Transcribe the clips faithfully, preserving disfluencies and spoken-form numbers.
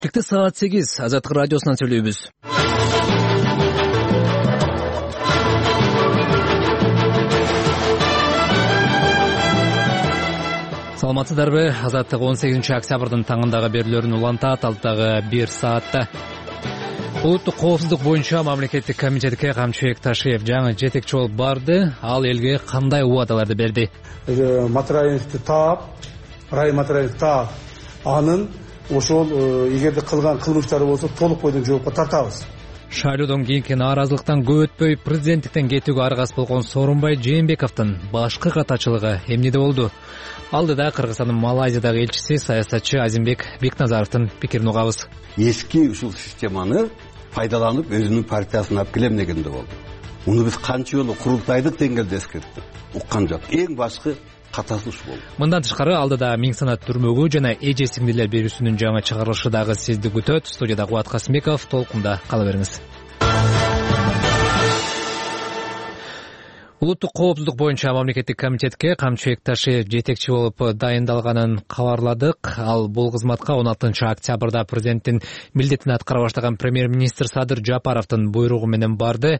Тикти саат сегиз Азаттык радиосунан сүйлөйбүз. Саламатсыздарбы? Азаттык он сегизинчи октябрдын таңындагы берүүлөрүн улантат. Алттагы бир саатта улуттук коопсуздук боюнча мамлекеттик комитетке Камчыбек Ташиев жаңы жетекчи болуп барды. Ал элге кандай убадаларды берди? Матраевди таап, Райым Матраевди таап, анын ошол эгерде кылган кылмыштары болсо толук бойдон жоопко тартабыз. Шайлоодон кийинки нааразылыктан көп өтпөй президенттиктен кетүүгө аргас болгон Сооронбай Жээнбековдун башкы катачылыгы эмнеде болду? Алдыда Кыргызстандын Малайзиядагы элчиси саясатчы Азимбек Бекназаровдун пикирин угабыз. Эски ушул системаны пайдаланып өзүнүн партиясын алып келем дегенде болду. Муну биз канча жолу курултайдык деңгээлде эскерттик. Уккан жок. Эң башкы катасы ушу болду. Мындан тышкары алдыда миң санат түрмөгү жана эже сиңдилер берүүсүнүн жаңы чыгарылышы дагы сизди күтөт. Студияда Кубат Касымбеков, толкунда кала бериңиз. Улуттук коопсуздук боюнча мамлекеттик комитетке Камчыбек Ташиев жетекчи болуп дайындалганын кабарладык. Ал бул кызматка он алтынчы октябрда президенттин милдетин аткара баштаган премьер-министр Садыр Жапаровдун буйругу менен барды.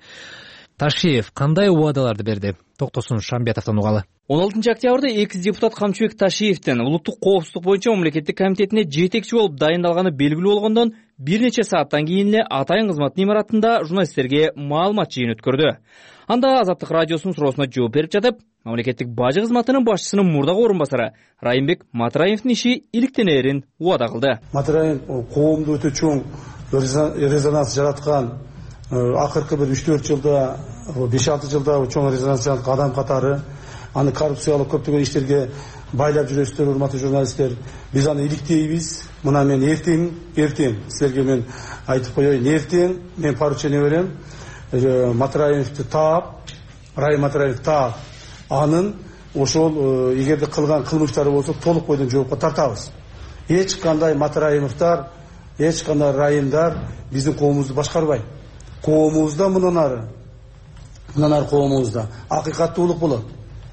Ташиев кандай убадаларды берди? Токтосун Шамбетовдон угалы. он алтынчы октябрда экс депутат Камчыбек Ташиевдин улуттук коопсуздук боюнча мамлекеттик комитетине жетекчи болуп дайындалганы белгилүү болгондон бир нече сааттан кийин эле атайын кызматтын имаратында журналисттерге маалымат жыйын өткөрдү. Анда Азаттык радиосунун суроосуна жооп берип жатып, мамлекеттик бажы кызматынын башчысынын мурдагы орун басары Райымбек Матраевдин иши иликтенерин убада кылды. Матраев коомдо өтө чоң резонанс жараткан, акыркы бир үч төрт жылда, беш алты жылда чоң резонанс жараткан адам катары, аны коррупциялык көптөгөн иштерге байлап жүрөсүздөр, урматтуу журналисттер. Биз аны иликтейбиз. Мына мен эртең, эртең силерге мен айтып коеюн, эртең мен поручение берем. Матраевди таап, Райым Матраевди таап, анын ошол эгерде кылган кылмыштары болсо толук бойдон жоопко тартабыз. Эч кандай Матраевдер, эч кандай Райымдар биздин коомубузду башкарбайт. Коомубузда мындан ары, мындан ары коомубузда акыйкаттуулук болот.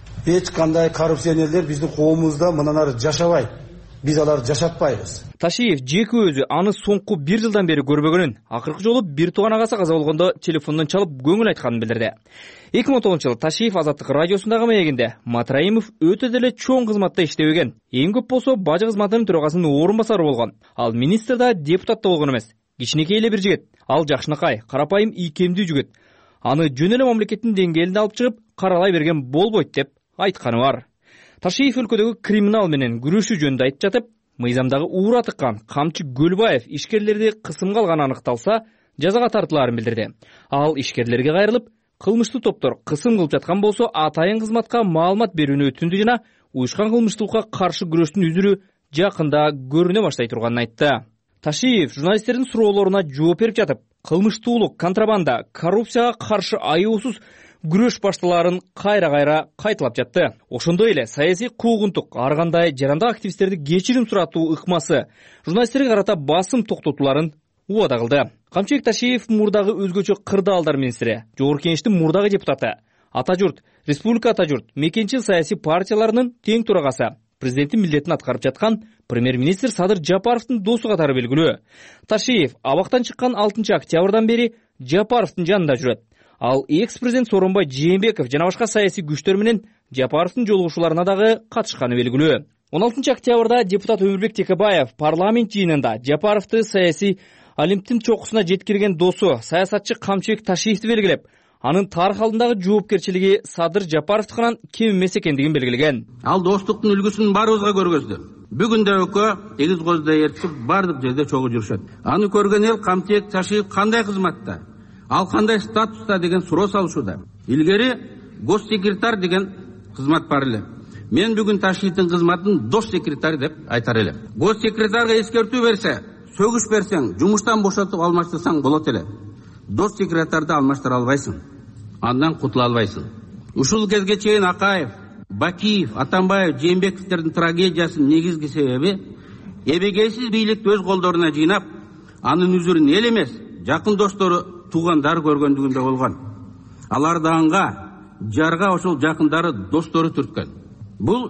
Эч кандай коррупционерлер биздин коомубузда мындан ары жашабайт. Биз аларды жашатпайбыз. Ташиев жеке өзү аны соңку бир жылдан бери көрбөгөнүн, акыркы жолу бир тууган агасы каза болгондо телефондон чалып көңүл айтканын билдирди. эки миң он тогузунчу жылы Ташиев Азаттык радиосундагы маегинде Матраимов өтө деле чоң кызматта иштебеген, эң көп болсо бажы кызматынын төрагасынын орун басары болгон. Ал министр да, депутат да болгон эмес. Кичинекей эле бир жигит. Ал жакшынакай, карапайым, ийкемдүү жигит. Аны жөн эле мамлекеттин деңгээлине алып чыгып, каралай берген болбойт деп айтканы бар. Ташиев өлкөдөгү криминал менен күрөшүү жөнүндө айтып жатып, мыйзамдагы уура тыккан Камчы Гөлбаев ишкерлерди кысымга алганы аныкталса, жазага тартылаарын билдирди. Ал ишкерлерге кайрылып, кылмыштуу топтор кысым кылып жаткан болсо, атайын кызматка маалымат берүүнү өтүндү жана уюшкан кылмыштуулукка каршы күрөштүн үзүрү жакында көрүнө баштай турганын айтты. Ташиев журналисттердин суроолоруна жооп берип жатып, кылмыштуулук, контрабанда, коррупцияга каршы аюусуз күрөш башталарын кайра-кайра кайталап жатты. Ошондой эле саясий куугунтук, ар кандай жарандык активисттерди кечирим суратуу ыкмасы, журналисттерге карата басым токтотууларын убада кылды. Камчыбек Ташиев мурдагы өзгөчө кырдаалдар министри, Жогорку Кеңештин мурдагы депутаты, Ата журт, Республика Ата журт, мекенчил саясий партияларынын тең төрагасы, президенттин милдетин аткарып жаткан премьер-министр Садыр Жапаровдун досу катары белгилүү. Ташиев абактан чыккан алтынчы октябрдан бери Жапаровдун жанында жүрөт. Ал экс-президент Сооронбай Жээнбеков жана башка саясий күчтөр менен Жапаровдун жолугушууларына дагы катышканы белгилүү. он алтынчы октябрда депутат Өмүрбек Текебаев парламент жыйынында Жапаровду саясий олимптин чокусуна жеткирген досу саясатчы Камчыбек Ташиевди белгилеп, анын тарых алдындагы жоопкерчилиги Садыр Жапаровдукунан кем эмес экендигин белгилеген. Ал достуктун үлгүсүн баарыбызга көргөздү. Бүгүн да экөө эгиз коздай ээрчип бардык жерде чогуу жүрүшөт. Аны көргөн эл Камчыбек Ташиев кандай кызматта, ал кандай статуста деген суроо салышууда. Илгери госсекретарь деген кызмат бар эле. Мен бүгүн Ташиевдин кызматын дос секретарь деп айтар элем. Госсекретарга эскертүү берсе, сөгүш берсең, жумуштан бошотуп алмаштырсаң болот эле. Дос секретарды алмаштыра албайсың. Андан кутула албайсың. Ушул кезге чейин Акаев, Бакиев, Атамбаев, Жээнбековдердин трагедиясынын негизги себеби эбегейсиз бийликти өз колдоруна жыйнап, анын үзүрүн эл эмес, жакын достору, туугандар көргөндүгүндө болгон. Аларды анга, жарга ошол жакындары достору түрткөн. Бул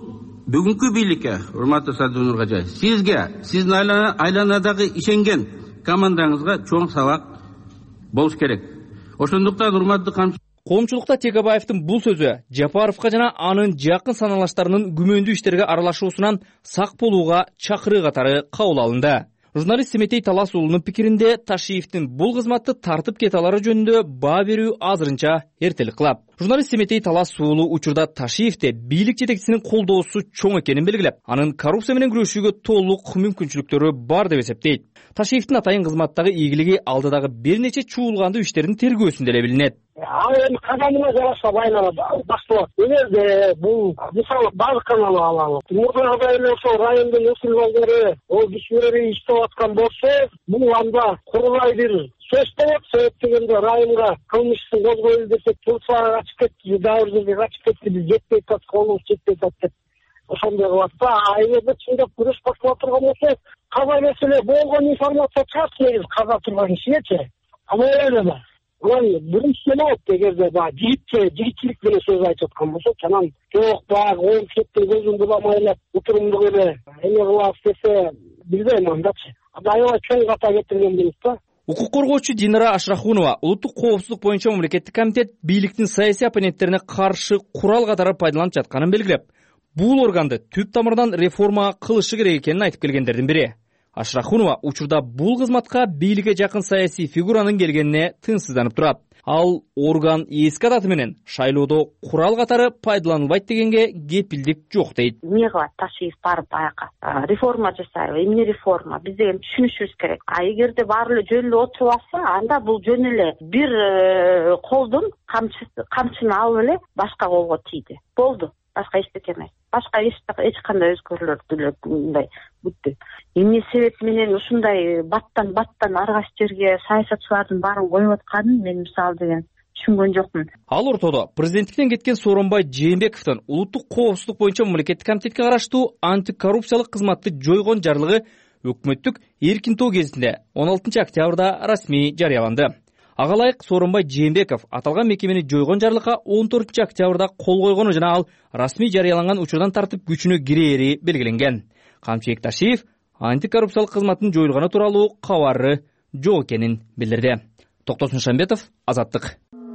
бүгүнкү бийликке, урматтуу Садыр Нуркожаев, сизге, сиздин айланадагы ишенген командаңызга чоң сабак болуш керек. Ошондуктан урматтуу камчы Коомчулукта Текебаевдин бул сөзү Жапаровго жана анын жакын саналаштарынын күмөндүү иштерге аралашуусунан сак болууга чакыруу катары кабыл алынды. Журналист Семетей Талас уулунун пикиринде Ташиевдин бул кызматты тартып кете алары жөнүндө баа берүү азырынча эртелик кылат. Журналист Семетей Талас уулу учурда Ташиевде бийлик жетекчисинин колдоосу чоң экенин белгилеп, анын коррупция менен күрөшүүгө толук мүмкүнчүлүктөрү бар деп эсептейт. Ташиевдин атайын кызматтагы ийгилиги алдыдагы бир нече чуулгандуу иштердин тергөөсүндө эле билинет. Ал эми кадамына жараша байланат, башталат. Эгерде бул мисалы база каналы алалы, мурдагыдай эле ошол райондун өкүл балдары, ол кишилери иштеп аткан болсо, бул анда курулай бир сөз болот. Себеп дегенде районго кылмыштын козголду десек, Турцияга качып кетти, дагы жерге качып кетти, биз жетпей атат, колубуз жетпей атат деп ошондой кылат да. А эгерде чындап күрөш баштала турган болсо, каза маселе болгон информация чыгат негизи каза турган кишигечи. Ама элеме Уlan birinci oldu егерде ба жигитче жигитчилик менен сөз айтып аткан болсо, анан жок баягы он кеттин көзүн буламайлап утурумдук эле эме кылабыз десе, билбейм андачы. Аябай чоң ката кетирген болот да. Укук коргоочу Динара Ашрахунова улуттук коопсуздук боюнча мамлекеттик комитет бийликтин саясий оппоненттерине каршы курал катары пайдаланып жатканын белгилеп, бул органды түп тамырынан реформа кылышы керек экенин айтып келгендердин бири. Ашрахунова учурда бул кызматка бийликке жакын саясий фигуранын келгенине тынчсызданып турат. Ал орган эски адаты менен шайлоодо курал катары пайдаланылбайт дегенге кепилдик жок дейт. Эмне кылат Ташиев барып аяка реформа жасайбы, эмне реформа? Биз деген түшүнүшүбүз керек. А эгерде баары эле жөн эле отуруп алса, анда бул жөн эле бир колдун камчыны алып эле башка колго тийди. Болду. Башка эчтеке эмес. Башка эч кандай өзгөрүүлөрдү эле мындай бүттү. Эмне себеп менен ушундай баттан баттан аргаш жерге саясатчылардын баарын коюп атканын мен мисалы деген түшүнгөн жокмун. Ал ортодо президенттиктен кеткен Сооронбай Жээнбековдун улуттук коопсуздук боюнча мамлекеттик комитетке караштуу антикоррупциялык кызматты жойгон жарлыгы өкмөттүк эркин тоо гезитинде он алтынчы октябрда расмий жарыяланды. Ага ылайык Сооронбай Жээнбеков аталган мекемени жойгон жарлыкка он төртүнчү октябрда кол койгону жана ал расмий жарыяланган учурдан тартып күчүнө кирээри белгиленген. Камчыбек Ташиев антикоррупциялык кызматтын жоюлганы тууралуу кабары жок экенин билдирди. Токтосун Шамбетов, Азаттык.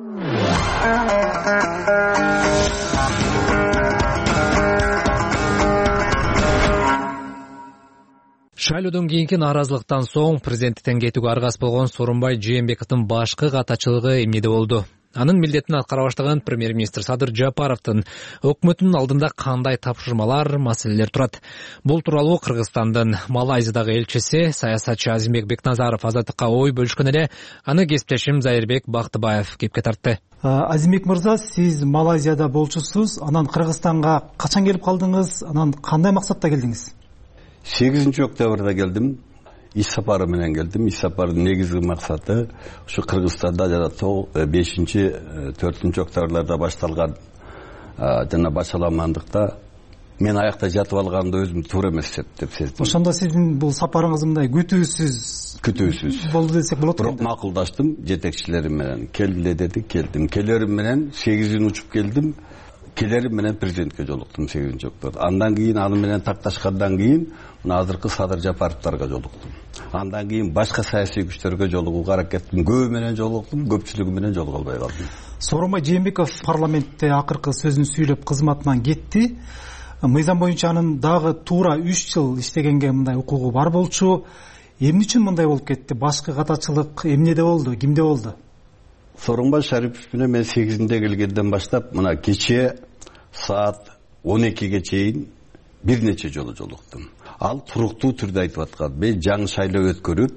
Шайлоодон кийинки нааразылыктан соң президенттиктен кетүүгө аргас болгон Сооронбай Жээнбековдун башкы катачылыгы эмнеде болду? Анын милдетин аткара баштаган премьер-министр Садыр Жапаровдун өкмөтүнүн алдында кандай тапшырмалар, маселелер турат? Бул тууралуу Кыргызстандын Малайзиядагы элчиси саясатчы Азимбек Бекназаров Азаттыкка ой бөлүшкөн эле, аны кесиптешим Зайырбек Бактыбаев кепке тартты. Азимбек мырза, сиз Малайзияда болчусуз, анан Кыргызстанга качан келип калдыңыз, анан кандай максатта келдиңиз? сегизинчи октябрда келдим. Иш сапары менен келдим. Иш сапардын негизги максаты ушу Кыргызстанда жана бешинчи төртүнчү октябрларда башталган жана башаламандыкта мен аякта жатып алганды өзүм туура эмес деп сездим. Ошондо сиздин бул сапарыңыз мындай күтүүсүз күтүүсүз болду десек болот. Бирок макулдаштым жетекчилерим менен. Келгиле деди, келдим. Келерим менен сегизин учуп келдим. Келерим менен президентке жолуктум сегизинчи октябрда. Андан кийин аны менен такташкандан кийин мына азыркы Садыр Жапаровдорго жолуктум. Андан кийин башка саясий күчтөргө жолугууга аракет кылдым. Көбү менен жолуктум, көпчүлүгү менен жолуга албай калдым. Сооронбай Жээнбеков парламентте акыркы сөзүн сүйлөп кызматынан кетти. Мыйзам боюнча анын дагы туура үч жыл иштегенге мындай укугу бар болчу. Эмне үчүн мындай болуп кетти? Башкы катачылык эмнеде болду? Кимде болду? Сооронбай Шарипов менен мен сегизинде келгенден баштап мына кече саат он экиге чейин бир нече жолу жолуктум. Ал туруктуу түрдө айтып аткан. Мен жаңы шайлоо өткөрүп,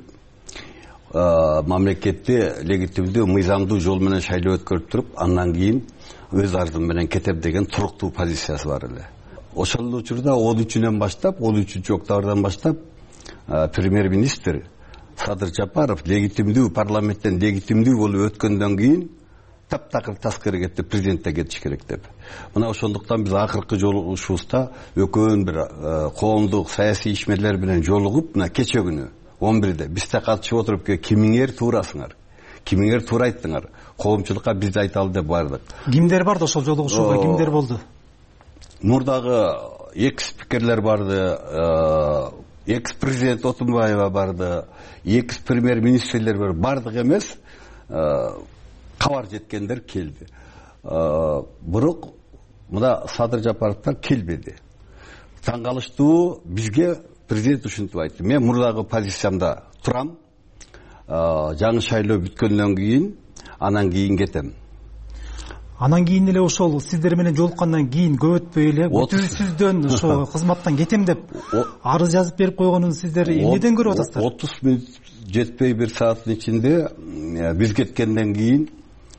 мамлекетти легитимдүү, мыйзамдуу жол менен шайлоо өткөрүп туруп, андан кийин өз арзым менен кетем деген туруктуу позициясы бар эле. Ошол учурда он үчүнөн баштап, он үчүнчү октябрдан баштап премьер-министр Садыр Жапаров легитимдүү, парламенттен легитимдүү болуп өткөндөн кийин таптакыр таскыр кетти, президентте кетиш керек деп. Мына ошондуктан биз акыркы жолугушуубузда өкөн бир коомдук саясий ишмерлер менен жолугуп, мына кече күнү он бирде бизде катышып отуруп, кимиңер туурасыңар, кимиңер туура айттыңар, коомчулукка биз айталы деп бардык. Кимдер барды ошол жолугушууга, кимдер болду? Мурдагы экс спикерлер барды, экс президент Отунбаева барды, экс премьер министрлер бар, бардық емес, кабар жеткендер келди. Бирок мына Садыр Жапаровтар келбеди. Таң калыштуу, бизге президент ушинтип айтты. Мен мурдагы позициямда турам. Жаңы шайлоо бүткөндөн кийин, анан кийин кетем. Анан кийин эле ошол сиздер менен жолуккандан кийин көп өтпөй эле бүтүнсүздөн ошо кызматтан кетем деп арыз жазып берип койгонун сиздер эмнеден көрүп атасыздар? отуз мүнөт жетпей бир сааттын ичинде биз кеткенден кийин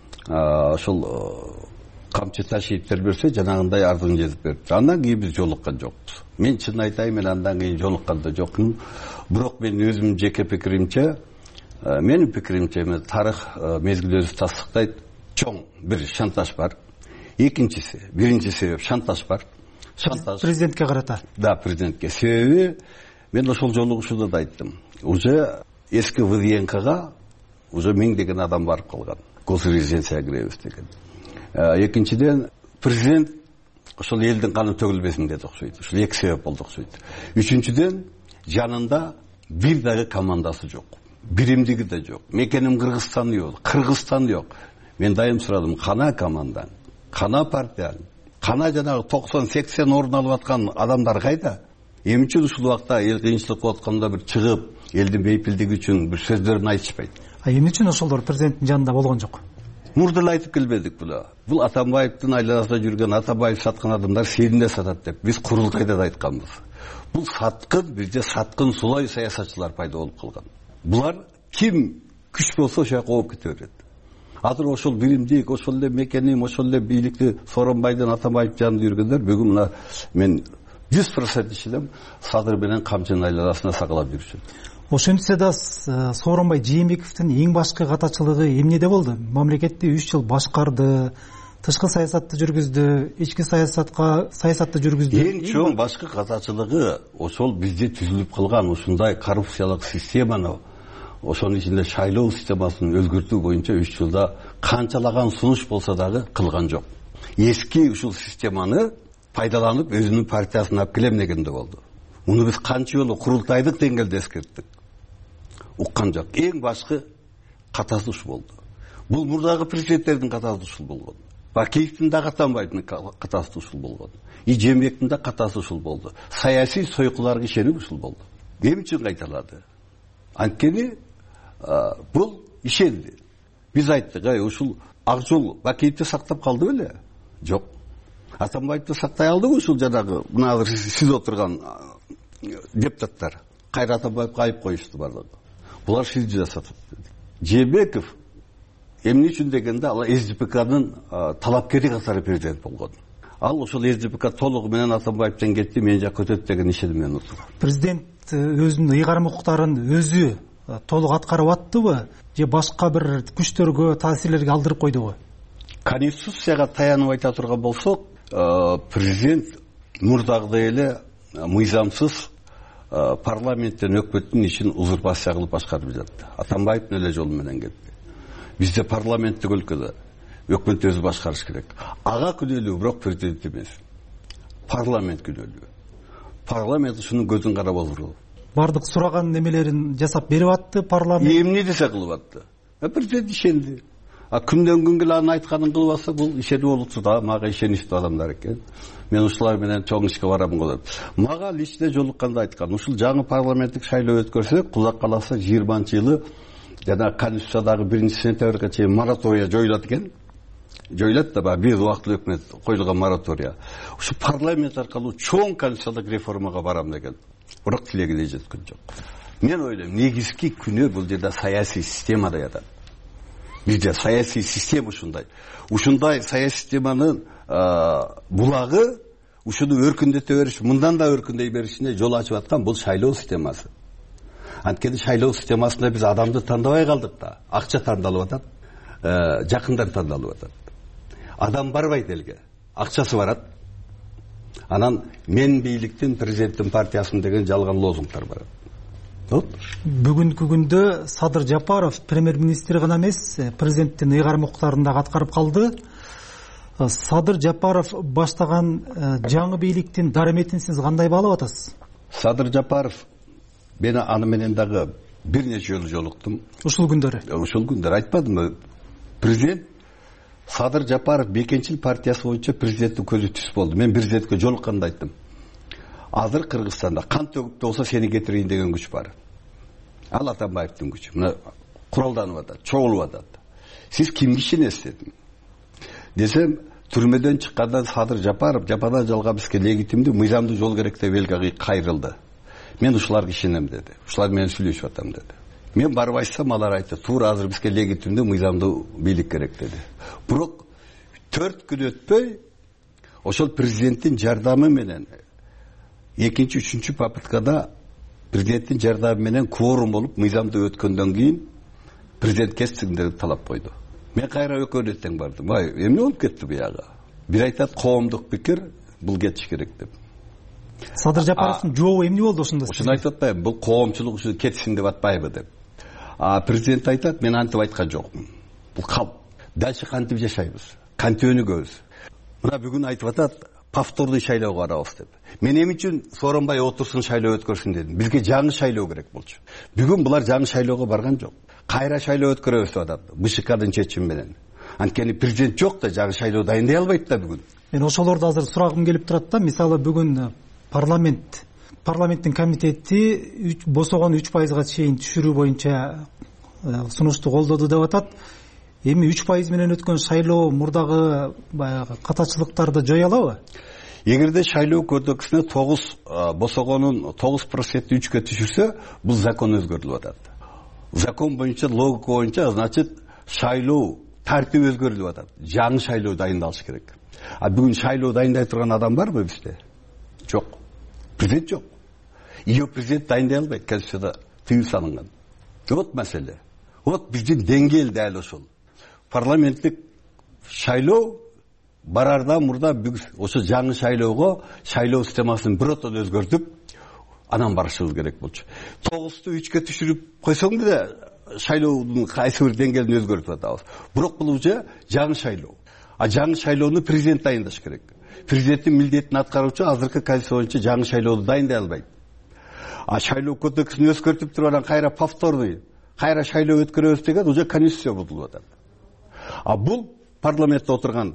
ошол камчы Ташиевтер берсе, жанагындай ардын жазып берипти. Андан кийин биз жолуккан жокпуз. Мен чын айтайын, мен андан кийин жолуккан да жокмун. Бирок мен өзүм жеке пикиримче, менин пикиримче, тарых мезгил өзү тастыктайт. Чоң бир шантаж бар. Экинчиси, биринчи себеп шантаж бар. Шантаж президентке карата. Да, президентке. Себеби мен ошол жолугушууда да айттым. Уже эски ВДНКга уже миңдеген адам барып калган. Госрезиденцияга киребиз деген. Экинчиден президент ошол элдин каны төгүлбесин деп окшойт. Ошол эки себеп болду окшойт. Үчүнчүдөн жанында бир дагы командасы жок. Биримдиги да жок. Мекеним Кыргызстан жок. Кыргызстан жок. Мен дайым сурадым, кана командаң, кана партияң, кана жанагы токсон сексен орун алып аткан адамдар кайда? Эмне үчүн ушул убакта эл кыйынчылык болуп атканда бир чыгып, элдин бейпилдиги үчүн бир сөздөрүн айтышпайт? А эмне үчүн ошолор президенттин жанында болгон жок? Мурда эле айтып келбедик бул. Бул Атамбаевдин айланасында жүргөн, Атамбаев саткан адамдар сенде сатат деп биз курултайда да айтканбыз. Бул саткын, бизде саткын сулай саясатчылар пайда болуп калган. Булар ким күч болсо ошол жака ооп кете берет. Азыр ошол биримдик, ошол эле мекеним, ошол эле бийликти Сооронбайдын, Атамбаев жанында жүргөндөр бүгүн мына мен жүз процент ишенем, Садыр менен камчынын айланасына сагалап жүрүшөт. Ошентсе да Сооронбай Жээнбековдун эң башкы катачылыгы эмнеде болду? Мамлекетти үч жыл башкарды, тышкы саясатты жүргүздү, ички саясатка саясатты жүргүздү. Эң чоң башкы катачылыгы ошол бизде түзүлүп калган ушундай коррупциялык системаны, ошонун ичинде шайлоо системасын өзгөртүү боюнча үч жылда канчалаган сунуш болсо дагы кылган жок. Эски ушул системаны пайдаланып өзүнүн партиясына алып келем дегенде болду. Муну биз канча жолу курултайдык деңгээлде эскерттик. Уккан жок. Эң башкы катасы ушул болду. Бул мурдагы президенттердин катасы ушул болгон. Бакиевдин да Атамбаевдин катасы ушул болгон. И Жээнбековдун да катасы ушул болду. Саясий сойкуларга ишенип ушул болду. Эмне үчүн кайталады? Анткени бул ишенди. Биз айттык, ай ушул ак жол Бакиевди сактап калды беле? Жок. Атамбаевди сактай алдыбы ушул жанагы мына азыр сиз отурган депутаттар? Кайра Атамбаевге айып коюшту барлыгы. Булар сиз жасатып. Жээнбеков эмне үчүн дегенде ал СДПКнын талапкери катары президент болгон. Ал ошол СДПК толугу менен Атамбаевден кетти, мен жакка өтөт деген ишениммен отур. Президент өзүнүн ыйгарым укуктарын өзү толук аткарып аттыбы же башка бир күчтөргө, таасирлерге алдырып койдубу? Конституцияга таянып айта турган болсок, президент мурдагыдай эле мыйзамсыз парламенттен өкмөттүн ишин узурпация кылып башкарып жатты. Атамбаевдин эле жолу менен кетти. Бизде парламенттик өлкөдө өкмөт өзү башкарыш керек. Ага күнөөлүү, бирок президент эмес. Парламент күнөөлүү. Парламент ушунун көзүн карап отурду. Бардык сураган немелерин жасап берип атты парламент. Эмне десе кылып атты. Президент ишенди. А күндөн күнгө анын айтканын кылып атса, бул ишенип болупсу да, мага ишеничтүү адамдар экен. Мен ушулар менен чоң ишке барам го деп. Мага лично жолукканда айткан, ушул жаңы парламенттик шайлоо өткөрсөк, Кула каласы жыйырманчы жылы жана Конституциядагы биринчи сентябрга чейин моратория жоюлат экен. Жоюлат да бир убактылуу өкмөт коюлган моратория. Ушу парламент аркылуу чоң конституциялык реформага барам деген. Бирок тилегине жеткен жок. Мен ойлойм, негизги күнөө бул жерде саясий системада жатат. Бизде саясий система ушундай. Ушундай саясий системанын булагы ушуну өркүндөтө бериш, мындан да өркүндөй беришине жол ачып аткан бул шайлоо системасы. Анткени шайлоо системасында биз адамды тандабай калдык да. Акча тандалып атат, жакындар тандалып атат. Адам барбайт элге, акчасы барат. Анан мен бийликтин, президенттин партиясын деген жалган лозунгдар барат. Бүгүнкү күндө Садыр Жапаров премьер-министр гана эмес, президенттин ыйгарым укуктарын да аткарып калды. Садыр Жапаров баштаган жаңы бийликтин дараметин сиз кандай баалап атасыз? Садыр Жапаров, мен аны менен дагы бир нече жолу жолуктум. Ушул күндөрү. Ушул күндөрү айтпадымбы? Президент Садыр Жапаров Бекенчил партиясы боюнча президенттин көзү түз болду. Мен президентке жолукканда айттым. Азыр Кыргызстанда кан төгүп болсо сени кетирейин деген күч бар. Ал Атамбаевдин күчү. Мына куралданып атат, чогулуп атат. Сиз кимге ишенесиз дедим. Десем, түрмөдөн чыккандан Садыр Жапаров жападан жалга бизге легитимдүү, мыйзамдуу жол керек деп элге кайрылды. Мен ушуларга ишенем деди. Ушулар менен сүйлөшүп атам деди. Мен барып айтсам, алар айтты, туура азыр бизге легитимдүү, мыйзамдуу бийлик керек деди. Бирок төрт күн өтпөй, ошол президенттин жардамы менен экинчи, үчүнчү попыткада президенттин жардамы менен кворум болуп, мыйзамдуу өткөндөн кийин президент кетсин деп талап койду. Мен кайра экөөнө тең бардым. Ай, эмне болуп кетти буяга? Бир айтат коомдук пикир, бул кетиш керек деп. Садыр Жапаровдун жообу эмне болду ошондо? Ошону айтып атпайбы, бул коомчулук ушу кетсин деп атпайбы деп. А президент айтат, мен антип айткан жокмун. Бул калп. Дальше кантип жашайбыз? Кантип өнүгөбүз? Мына бүгүн айтып атат, повтордуу шайлоого барабыз деп. Мен эмне үчүн Сооронбай отурсун, шайлоо өткөрсүн дедим. Бизге жаңы шайлоо керек болчу. Бүгүн булар жаңы шайлоого барган жок. Кайра шайлоо өткөрөбүз деп атат. БШКдын чечими менен. Анткени президент жок да, жаңы шайлоо дайындай албайт да бүгүн. Мен ошолорду азыр сурагым келип турат да. Мисалы бүгүн парламент парламенттин комитети босогон үч пайызга чейин түшүрүү боюнча сунушту колдоду деп атат. Эми үч пайыз менен өткөн шайлоо мурдагы баягы катачылыктарды жое алабы? Эгерде шайлоо кодексине тогуз босогонун тогуз процентти үчкө түшүрсө, бул закон өзгөрүлүп атат. Закон боюнча, логика боюнча, значит, шайлоо тартиби өзгөрүлүп атат. Жаңы шайлоо дайындалыш керек. А бүгүн шайлоо дайындай турган адам барбы бизде? Жок. Президент жок. Ио президент дайындай албайт, Конституцияда тыюу салынган. Вот маселе. Вот биздин деңгээл дәл ошол. Парламенттик шайлоо барарда мурда ошо жаңы шайлоого шайлоо системасын биротон өзгөртүп, анан барышыбыз керек болчу. тогузду үчкө түшүрүп койсоң да шайлоонун кайсы бир деңгээлин өзгөртүп атабыз. Бирок бул уже жаңы шайлоо. А жаңы шайлоону президент дайындаш керек. Президенттин милдетин аткаруучу азыркы конституция боюнча жаңы шайлоonu дайындай албайт. А шайлоо кодексин өзгөртүп туруп анан кайра повторный, кайра шайлоо өткөрөбүз деген уже конституция бузулуп атат. А бул парламентте отурган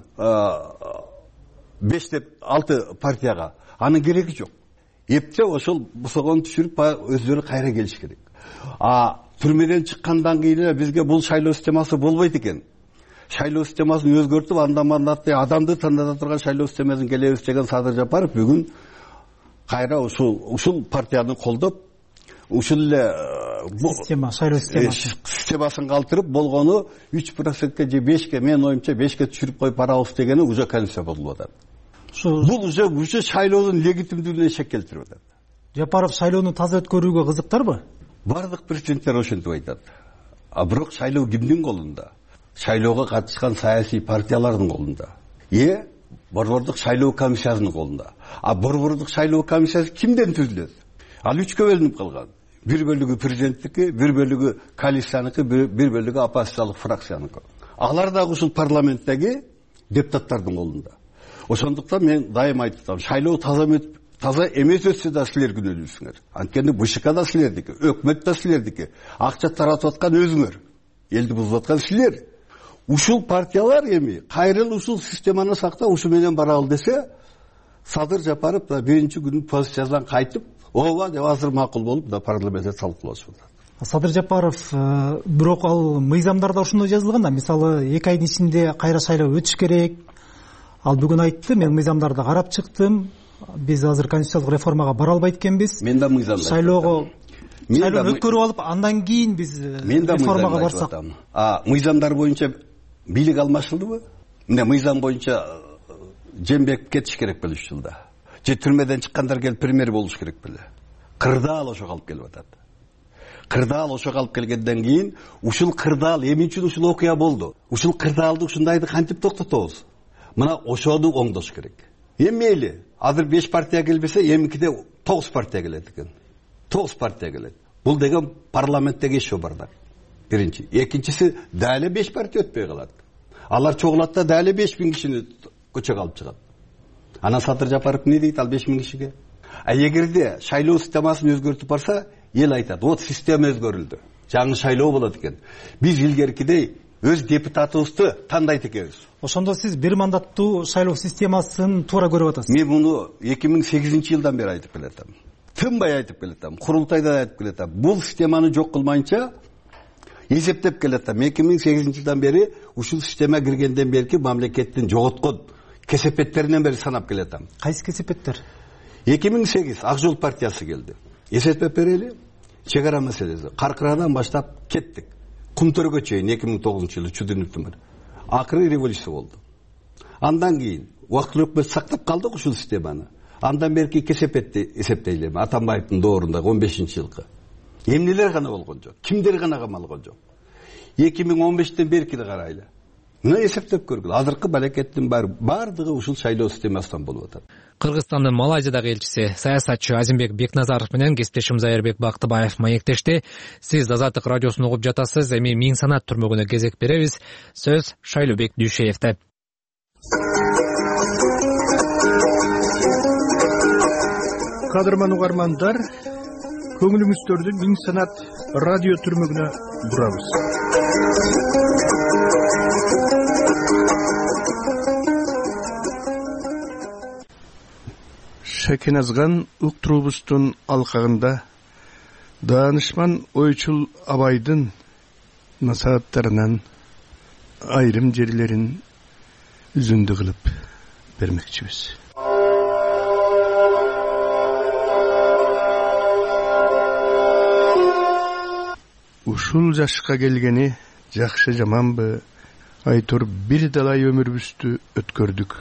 беш деп алты партияга анын кереги жок. Эпте ошол босогон түшүрүп өздөрү кайра келиш керек. А түрмөдөн чыккандан кийин бизге бул шайлоо системасы болбойт экен. Шайлоо системасын өзгөртүп, андан мандатты адамды тандата турган шайлоо системасын келебиз деген Садыр Жапаров бүгүн кайра ушул ушул партияны колдоп, ушул эле система, шайлоо системасы системасын калтырып болгону үч процентке же бешке, мен оюмча бешке түшүрүп коюп барабыз дегени уже конституция бузулуп атат. Бул уже уже шайлоонун легитимдүүлүгүнө шек келтирип атат. Жапаров шайлоону таза өткөрүүгө кызыктарбы? Бардык президенттер ошентип айтат. А бирок шайлоо кимдин колунда? Шайлоого катышкан саясий партиялардын колунда. Е, борбордук шайлоо комиссиясынын колунда. А борбордук шайлоо комиссиясы кимден түзүлөт? Ал үчкө бөлүнүп калган. Бир бөлүгү президенттики, бир бөлүгү коалицияныкы, бир бөлүгү оппозициялык фракцияныкы. Алар дагы ушул парламенттеги депутаттардын колунда. Ошондуктан мен дайым айтам, шайлоо таза таза эмес өтсө да силер күнөөлүүсүңөр. Анткени БШК да силердики, өкмөт да силердики, акча таратып аткан өзүңөр, элди бузуп аткан силер. Ушул партиялар эми кайрыл ушул системаны сактап, ушу менен баралы десе, Садыр Жапаров да биринчи күнү позициясынан кайтып, ооба деп азыр макул болуп да парламентте талкуулашып атат. Садыр Жапаров бирок ал мыйзамдарда ошондой жазылган да, мисалы эки айдын ичинде кайра шайлоо өтүш керек. Ал бүгүн айтты, мен мыйзамдарды карап чыктым. Биз азыр конституциялык реформага бара албайт экенбиз. Мен да мыйзамда шайлоого шайлоону өткөрүп алып, андан кийин биз реформага барсак. А мыйзамдар боюнча бийлик алмашылдыбы? Мына мыйзам боюнча Жээнбеков кетиш керек беле үч жылда. Же түрмөдөн чыккандар келип премьер болуш керек беле. Кырдаал ошо калып келип атат. Кырдаал ошо калып келгенден кийин ушул кырдаал эмне үчүн ушул окуя болду? Ушул кырдаалды ушундайды кантип токтотобуз? Мына ошону оңдош керек. Эми мейли, азыр беш партия келбесе, эмикиде тогуз партия келет экен. тогуз партия келет. Бул деген парламенттеги ишөө бардак. Биринчи. Экинчиси, дали беш партия өтпөй калат. Алар чогулат да дали беш миң кишини көчөгө алып чыгат. Анан Садыр Жапаров не дейт ал беш миң кишиге? А эгерде шайлоо системасын өзгөртүп барса, эл айтат, вот система өзгөрүлдү. Жаңы шайлоо болот экен. Биз илгеркидей өз депутатыбызды тандайт экенбиз. Ошондо сиз бир мандаттуу шайлоо системасын туура көрүп атасыз. Мен муну эки миң сегизинчи жылдан бери айтып келатам. Тынбай айтып келатам. Курултайда айтып келатам. Бул системаны жок кылмайынча эсептеп келатам. эки миң сегизинчи жылдан бери ушул система киргенден берки мамлекеттин жоготкон кесепеттеринен бери санап келатам. Кайсы кесепеттер? эки миң сегиз Ак Жол партиясы келди. Эсептеп берели. Чек ара маселеси. Каркырадан баштап кеттик. Кумтөргө чейин эки миң тогузунчу жылы чудунуптум. Акыры революция болду. Андан кийин убактылуу өкмөт сактап калдык ушул системаны. Андан берки кесепетти эсептейлем. Атамбаевдин доорунда он бешинчи жылкы. Эмнелер гана болгон жок. Кимдер гана камалган жок. эки миң он бештен берки да карайлы. Мына эсептеп көргүлө. Азыркы балекеттин баардыгы ушул шайлоо системасынан болуп атат. Кыргызстандын Малайзиядагы элчиси саясатчы Азимбек Бекназаров менен кесиптешим Зайырбек Бактыбаев маектешти. Сиз Азаттык радиосун угуп жатасыз. Эми Миң санат түрмөгүнө кезек беребиз. Сөз Шайлообек Дүйшеевде. Кадырман угармандар, көңүлүңүздөрдү Миң санат радио түрмөгүнө бурабыз. Шекеназган уктурубуздун алкагында даанышман ойчул Абайдын насааттарынан айрым жерлерин үзүндү кылып бермекчибиз. Ушул жашка келгени жакшы жаманбы, айтор бир далай өмүрүбүздү өткөрдүк.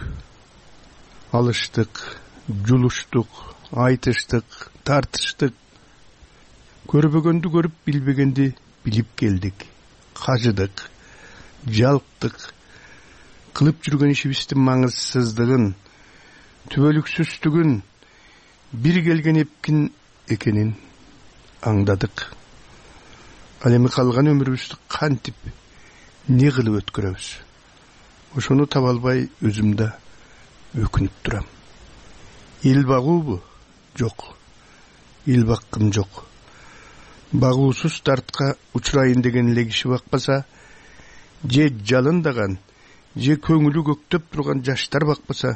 Алыштык, жулуштук, айтыштык, тартыштык. Көрбөгөндү көрүп, билбегенди билип келдик. Кажыдык, жалктык. Кылып жүргөн ишибиздин маңызсыздыгын, түбөлүксүздүгүн, бир келген эпкин экенин аңдадык. Ал эми калган өмүрүбүздү кантип, не кылып өткөрөбүз? Ошону таба албай өзүмдө өкүнүп турам. Эл багуубу? Жок. Эл баккым жок. Багуусуз дартка учурайын деген эле киши бакпаса, же жалындаган, же көңүлү көктөп турган жаштар бакпаса,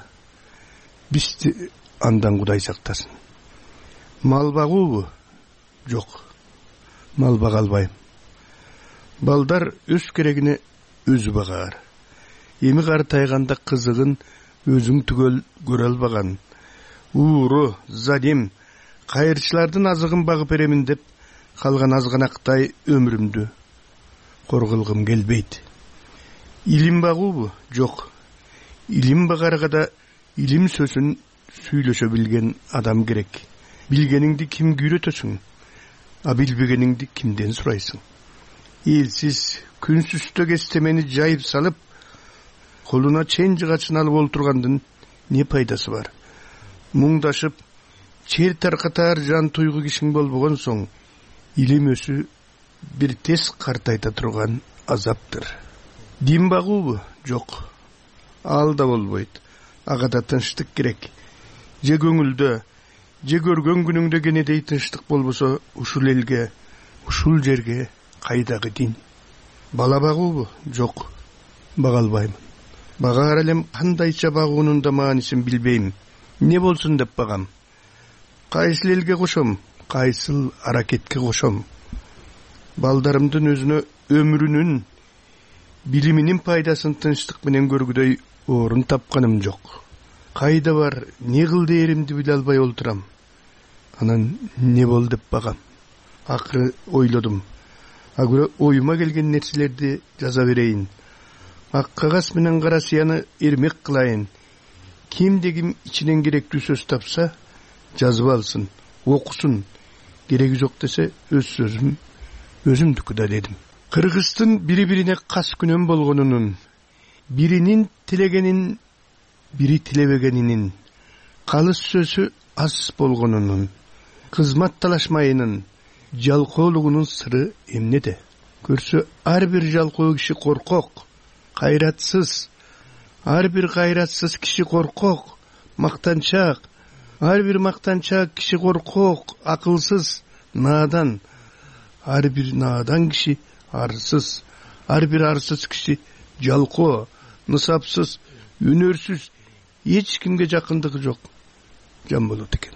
бизди андан Кудай сактасын. Мал багуубу? Жок. Мал бага албайм. Балдар өз керегине өзү багаар. Эми картайганда кызыгын өзүң түгөл көрө албаган. Ууру, задим, кайырчылардын азыгын багып беремин деп калган азганактай өмүрүмдү корголгум келбейт. Илим багуубу? Жок. Илим багарга да илим сөзүн сүйлөшө билген адам керек. Билгениңди кимге үйрөтөсүң? А билбегениңди кимден сурайсың? Элсиз, күнсүздө кестемени жайып салып, колуна чен жыгачын алып олтургандын не пайдасы бар? Муңдашып, чер таркатар жан туйгу кишиң болбогон соң, илим өсү бир тез картайта турган азаптыр. Дин багуубу? Жок. Ал да болбойт. Ага да тынчтык керек. Же көңүлдө, же көргөн күнүңдө кенедей тынчтык болбосо, ушул элге, ушул жерге кайдагы дин? Бала багуубу? Жок. Бага албаймын. Багаар элем кандайча багуунун да маанисин билбейм. Не болсун деп багам. Кайсыл элге кошом, кайсыл аракетке кошом. Балдарымдын өзүнө өмүрүнүн, билиминин пайдасын тынчтык менен көргүдөй орун тапканым жок. Кайда бар, не кыл дээримди биле албай олтурам. Анан не бол деп багам. Акыры ойлодум. Агыра оюма келген нерселерди жаза берейин. Ак кагаз менен кара сыяны эрмек кылайын. Кимде ким ичинен керектүү сөз тапса, жазып алсын, окусун. Кереги жок десе, өз сөзүм өзүмдүкү да дедим. Кыргыздын бири-бирине кас күнөн болгонунун, биринин тилегенин, бири тилебегенинин, калыс сөзү аз болгонунун, кызмат талашмайынын, жалкоолугунун сыры эмнеде? Көрсө ар бир жалкоо киши коркок, кайратсыз, ар бир кайратсыз киши коркок, мактанчак. Ар бир мактанчак киши коркок, акылсыз, наадан. Ар бир наадан киши арсыз. Ар бир арсыз киши жалкоо, нысапсыз, үнөрсүз, эч кимге жакындыгы жок жан болот экен.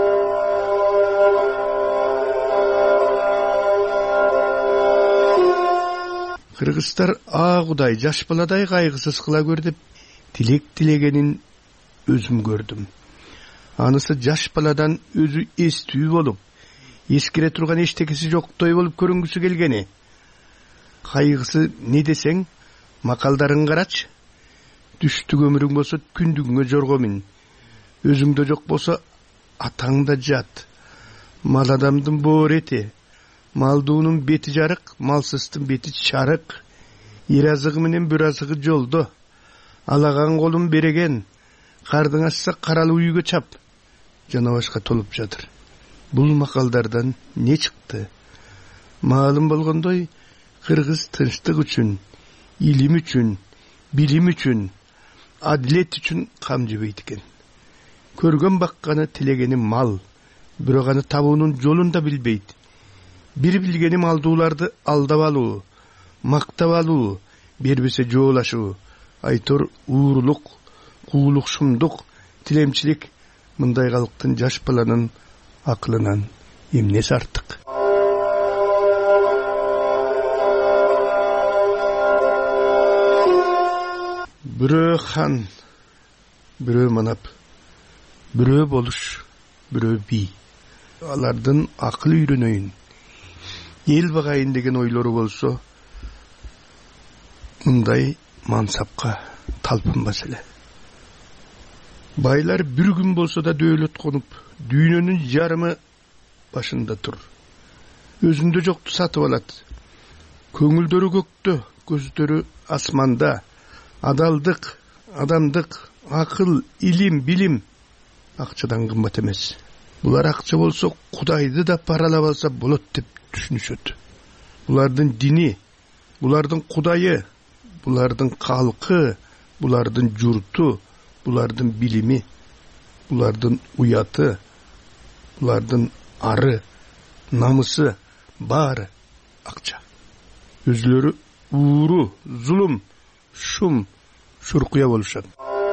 Кыргыздар а Кудай жаш баладай кайгысыз кыла көр деп тилек тилегенин өзүм көрдүм. Анысы жаш баладан өзү эстүү болуп, эскире турган эчтекеси жоктой болуп көрүнгүсү келгени. Кайгысы не десең, макалдарын карачы. Түштүк өмүрүң болсо күндүгүңө жорго мин. Өзүңдө жок болсо атаңда жат. Мал адамдын боор эти, малдуунун бети жарык, малсыздын бети чарык. Ир азыгы менен бир азыгы жолдо. Алаган колун береген, кардың ачса каралуу үйгө чап. Жана башка толуп жатыр. Бул макалдардан не чыкты? Маалым болгондой, кыргыз тынчтык үчүн, илим үчүн, билим үчүн, адилет үчүн кам жебейт экен. Көргөн бакканы тилегени мал, бирок аны табуунун жолун да билбейт. Бир билгени малдууларды алдап алуу, мактап алуу, бербесе жоолашуу, айтор уурулук, куулукшумдук, тилемчилик. Мындай калктын жаш баланын акылынан эмнеси артык? Бирөө хан, бирөө манап, бирөө болуш, бирөө бий. Алардын акыл үйрөнөйүн, эл багайын деген ойлору болсо, мындай мансапка талпынбас эле. Байлар бир күн болсо да дөөлөт конуп, дүйнөнүн жарымы башында тур. Өзүндө жокту сатып алат. Көңүлдөрү көктө, көздөрү асманда. Адалдык, адамдык, акыл, илим, билим акчадан кымбат эмес. Булар акча болсо Кудайды да паралап алса болот деп түшүнүшөт. Булардын дини, булардын Кудайы, булардын калкы, булардын журту, булардын билими, булардын уяты, булардын ары, намысы, баары акча. Өзлөрү ууру, зулум, шум, шуркуя болушат.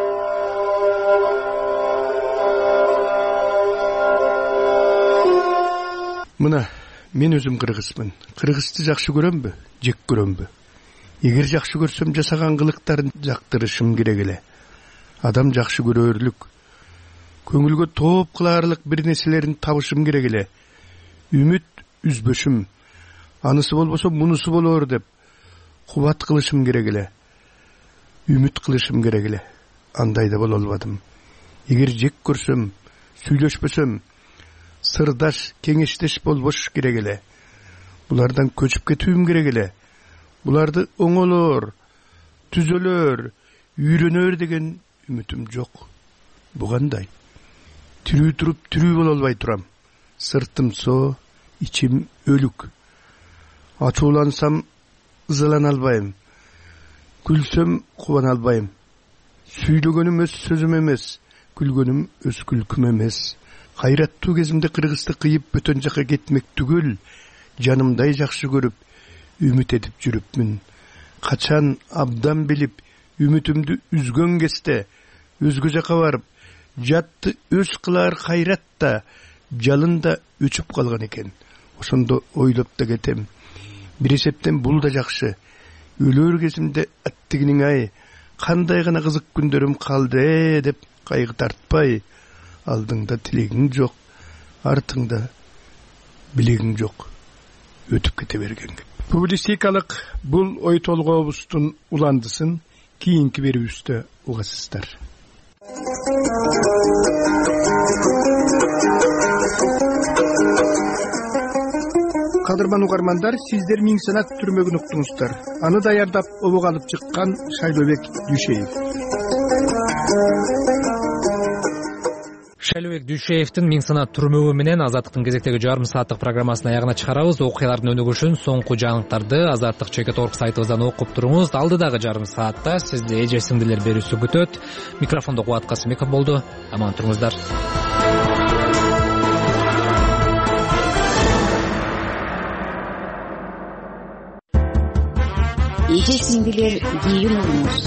Мына, мен өзүм кыргызмын. Кыргызды жакшы көрөмбү, жек көрөмбү? Эгер жакшы көрсөм, жасаган кылыктарын жактырышым керек эле. Адам жакшы көрөрлүк, көңүлгө тооп кылаарлык бир нерселерин табышым керек эле. Үмүт үзбөшүм, анысы болбосо мунусу болор деп кубат кылышым керек эле. Үмүт кылышым керек эле. Андай да боло албадым. Эгер жек көрсөм, сүйлөшпөсөм, сырдаш, кеңештеш болбош керек эле. Булардан көчүп кетүүм керек эле. Буларды оңолор, түзөлөр, үйрөнөр деген үмүтүм жок. Бу кандай? Тирүү туруп тирүү боло албай турам. Сыртым со, ичим өлүк. Ачуулансам ызалана албайм. Күлсөм кубана албайм. Сүйлөгөнүм өз сөзүм эмес, күлгөнүм өз күлкүм эмес. Кайраттуу кезимде кыргызды кыйып бөтөн жака кетмек түгүл, жанымдай жакшы көрүп, үмүт этип жүрүпмүн. Качан абдан билип, үмүтүмдү үзгөн кезде, өзгө жака барып, жатты өз кылар кайратта, жалында өчүп калган экен. Ошондо ойлоп да кетем. Бир эсептен бул да жакшы. Өлөр кезимде аттигиниң ай, кандай гана кызык күндөрүм калды деп кайгы тартпай, алдыңда тилегиң жок, артыңда билегиң жок, өтүп кете берген. Публистикалык бул ой толгообуздун уландысын кийинки берүүбүздө угасыздар. Кадырман угармандар, сиздер миң санат түрмөгүн уктуңуздар. Аны даярдап обого алып чыккан Шайлообек Дүйшеев. Шайлообек Дүйшеевдин миң санат түрмөгү менен Азаттыктын кезектеги жарым сааттык программасын аягына чыгарабыз. Окуялардын өнүгүшүн, соңку жаңылыктарды Азаттык чекит орг сайтыбыздан окуп туруңуз. Алдыдагы жарым саатта сизди эже сиңдилер берүүсү күтөт. Микрофондо Кубат Касымбеков болду. Аман туруңуздар. Эже сиңдилер кийинүүбүз.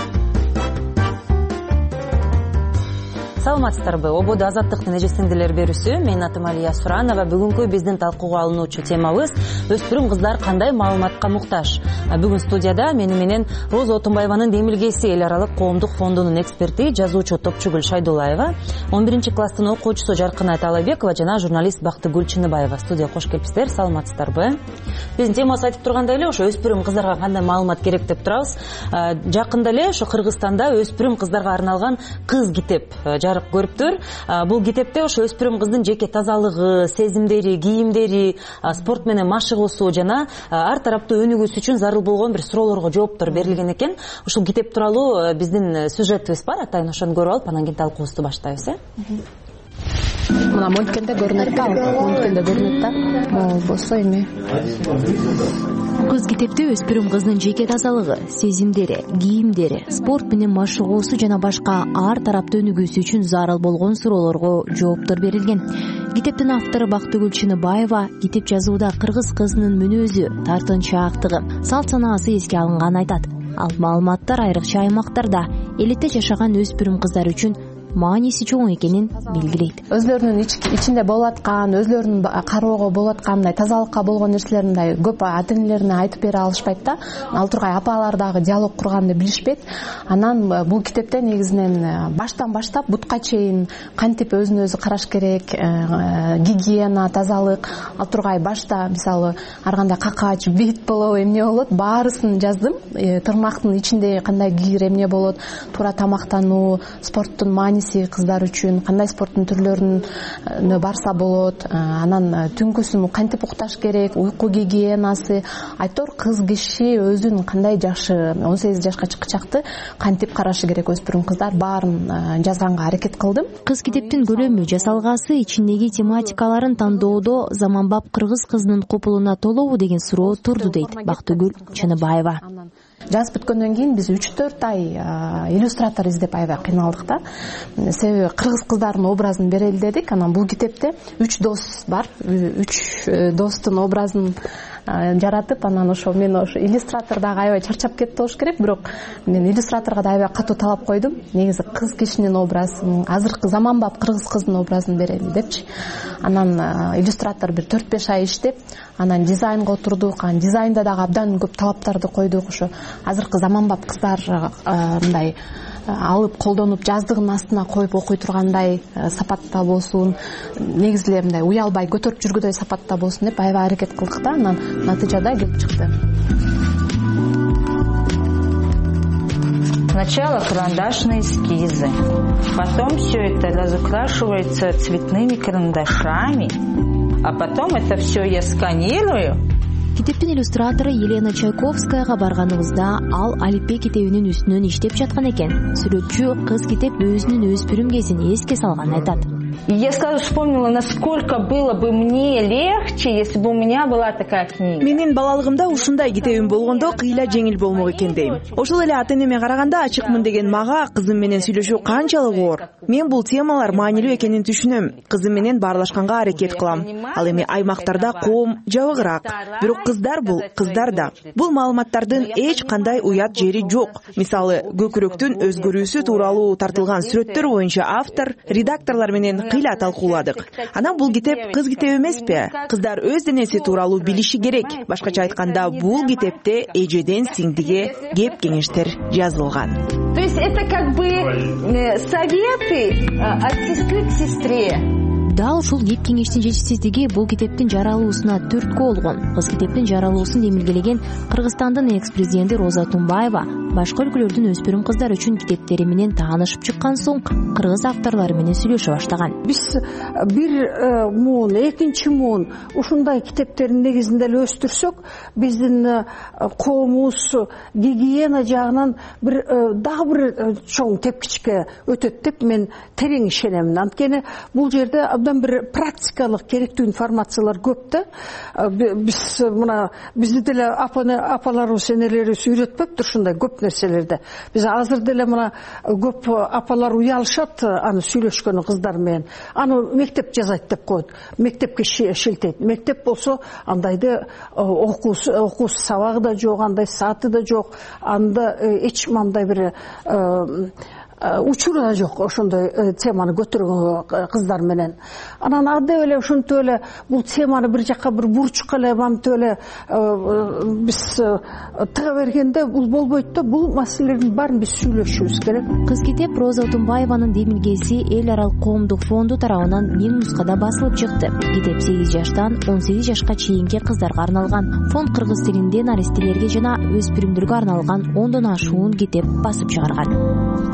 Саламатсыздарбы? Ободо Азаттыктын эже сиңдилер берүүсү. Менин атым Алия Суранова. Бүгүнкү биздин талкууга алынуучу темабыз өспүрүм кыздар кандай маалыматка муктаж. Бүгүн студияда мени менен Роза Отунбаеванын Демилгеси эл аралык коомдук фондунун эксперти, жазуучу Топчугүл Шайдуллаева, он биринчи класстын окуучусу Жаркынай Талайбекова жана журналист Бактыгүл Чыныбаева студияга кош келипсиздер. Саламатсыздарбы? Биздин темабыз айтып тургандай эле ошо өспүрүм кыздарга кандай маалымат керек деп турабыз. Жакында эле ошо Кыргызстанда өспүрүм кыздарга арналган кыз китеп жарык көрүптүр. Бул китепте ошо өспүрүм кыздын жеке тазалыгы, сезимдери, кийимдери, спорт менен машыгуусу жана ар тараптуу өнүгүүсү үчүн зарыл болгон бир суроолорго жооптор берилген экен. Ушул китеп тууралуу биздин сюжетибиз бар. Атайын ошону көрүп алып, анан кийин талкуубузду баштайбыз, э? Мына монткенде көрүнөт да, монткенде көрүнөт да. Болбосо эми. Кыз китепте өспүрүм кыздын жеке тазалыгы, сезимдери, кийимдери, спорт менен машыгуусу жана башка ар тараптуу өнүгүүсү үчүн зарыл болгон суроолорго жооптор берилген. Китептин автору Бактыгүл Чыныбаева китеп жазууда кыргыз кызынын мүнөзү, тартынчаактыгы, салт санаасы эске алынганын айтат. Ал маалыматтар айрыкча аймактарда элетте жашаган өспүрүм кыздар үчүн мааниси чоң экенин белгилейт. Өзлөрүнүн ичинде болуп аткан, өзлөрүнүн кароого болуп аткан мындай тазалыкка болгон нерселерин мындай көп ата-энелерине айтып бере алышпайт да. Ал тургай апалар дагы диалог курганды билишпейт. Анан бул китепте негизинен баштан баштап бутка чейин кантип өзүн өзү караш керек, гигиена, тазалык, ал тургай башта мисалы ар кандай какач, бит болобу, эмне болот, баарысын жаздым. Тырнактын ичинде кандай кийер, эмне болот, туура тамактануу, спорттун маани кыздар үчүн кандай спорттун түрлөрүн барса болот, анан түнкүсүн кантип укташ керек, уйку гигиенасы, айтор кыз киши өзүн кандай жакшы он сегиз жашка чыкчакты кантип карашы керек өспүрүм кыздар баарын жазганга аракет кылдым. Кыз китептин көлөмү, жасалгасы, ичиндеги тематикаларын тандоодо заманбап кыргыз кызынын копулуна толобу деген суроо турду дейт Бактыгүл Чыныбаева. Жазып бүткөндөн кийин биз үч төрт ай иллюстратор издеп аябай кыйналдык да. Себеби кыргыз кыздардын образын берели дедик. Анан бул китепте үч дос бар. Үч достун образын жаратып, анан ошо мен ошо иллюстратор дагы аябай чарчап кетти болуш керек, бирок мен иллюстраторго да аябай катуу талап койдум. Негизи кыз кишинин образын, азыркы заманбап кыргыз кыздын образын берели депчи. Анан иллюстратор бир төрт беш ай иштеп, анан дизайнга отурдук. Анан дизайнда дагы абдан көп талаптарды койдук. Ошо азыркы заманбап кыздар мындай алып колдонуп жаздыгынын астына коюп окуй тургандай сапатта болсун, негизи эле мындай уялбай көтөрүп жүргүдөй сапатта болсун деп аябай аракет кылдык да. Анан натыйжада келип чыкты. Сначала карандашные эскизы, потом все это разукрашивается цветными карандашами, а потом это все я сканирую. Китептин иллюстратору Елена Чайковскаяга барганыбызда ал алипе китебинин үстүнөн иштеп жаткан экен. Сүрөтчү кыз китеп өзүнүн өспүрүм кезин эске салганын айтат. И я сразу вспомнила, насколько было бы мне легче, если бы у меня была такая книга. Менин балалыгымда ушундай китебим болгондо кыйла жеңил болмок экен дейм. Ошол эле ата-энеме караганда ачыкмын деген мага кызым менен сүйлөшүү канчалык оор. Мен бул темалар маанилүү экенин түшүнөм. Кызым менен баарлашканга аракет кылам. Ал эми аймактарда коом жабыгыраак. Бирок кыздар бул кыздар да. Бул маалыматтардын эч кандай уят жери жок. Мисалы, көкүрөктүн өзгөрүүсү тууралуу тартылган сүрөттөр боюнча автор, редакторлор менен кыйла талкууладык. Анан бул китеп кыз китеби эмеспи? Кыздар өз денеси тууралуу билиши керек. Башкача айтканда, бул китепте эжеден сиңдиге кеп кеңештер жазылган. То есть это как бы советы от сестры к сестре. Дал ушул кеп кеңештин жетишсиздиги бул китептин жаралуусуна түрткү болгон. Кыз китептин жаралуусун демилгелеген Кыргызстандын экс-президенти Роза Отунбаева башка өлкөлөрдүн өспүрүм кыздары үчүн китептери менен таанышып чыккан соң кыргыз авторлору менен сүйлөшө баштаган. Биз бир муун, экинчи муун ушундай китептердин негизинде эле өстүрсөк, биздин коомубуз гигиена жагынан бир дагы бир чоң тепкичке өтөт деп мен терең ишенем. Анткени бул жерде абдан бир практикалык керектүү информациялар көп да. Биз мына бизди деле апаларыбыз, энелерибиз үйрөтпөптүр ушундай көп нерселерди. Биз азыр деле мына көп апалар уялышат аны сүйлөшкөнү кыздар менен. Аны мектеп жазайт деп коет, мектепке шилтейт. Мектеп болсо андайды окуусу сабагы да жок, андай сааты да жок, анда эч мындай бир учуру да жок ошондой теманы көтөргөн кыздар менен. Анан ады эле ушинтип эле бул теманы бир жакка бир бурчукка эле мантип эле биз тыга бергенде бул болбойт да. Бул маселелердин баарын биз сүйлөшүбүз керек. Кыз китеп Роза Отунбаеванын демилгеси эл аралык коомдук фонду тарабынан миң нускада басылып чыкты. Китеп сегиз жаштан он сегиз жашка чейинки кыздарга арналган. Фонд кыргыз тилинде наристелерге жана өспүрүмдөргө арналган ондон ашуун китеп басып чыгарган.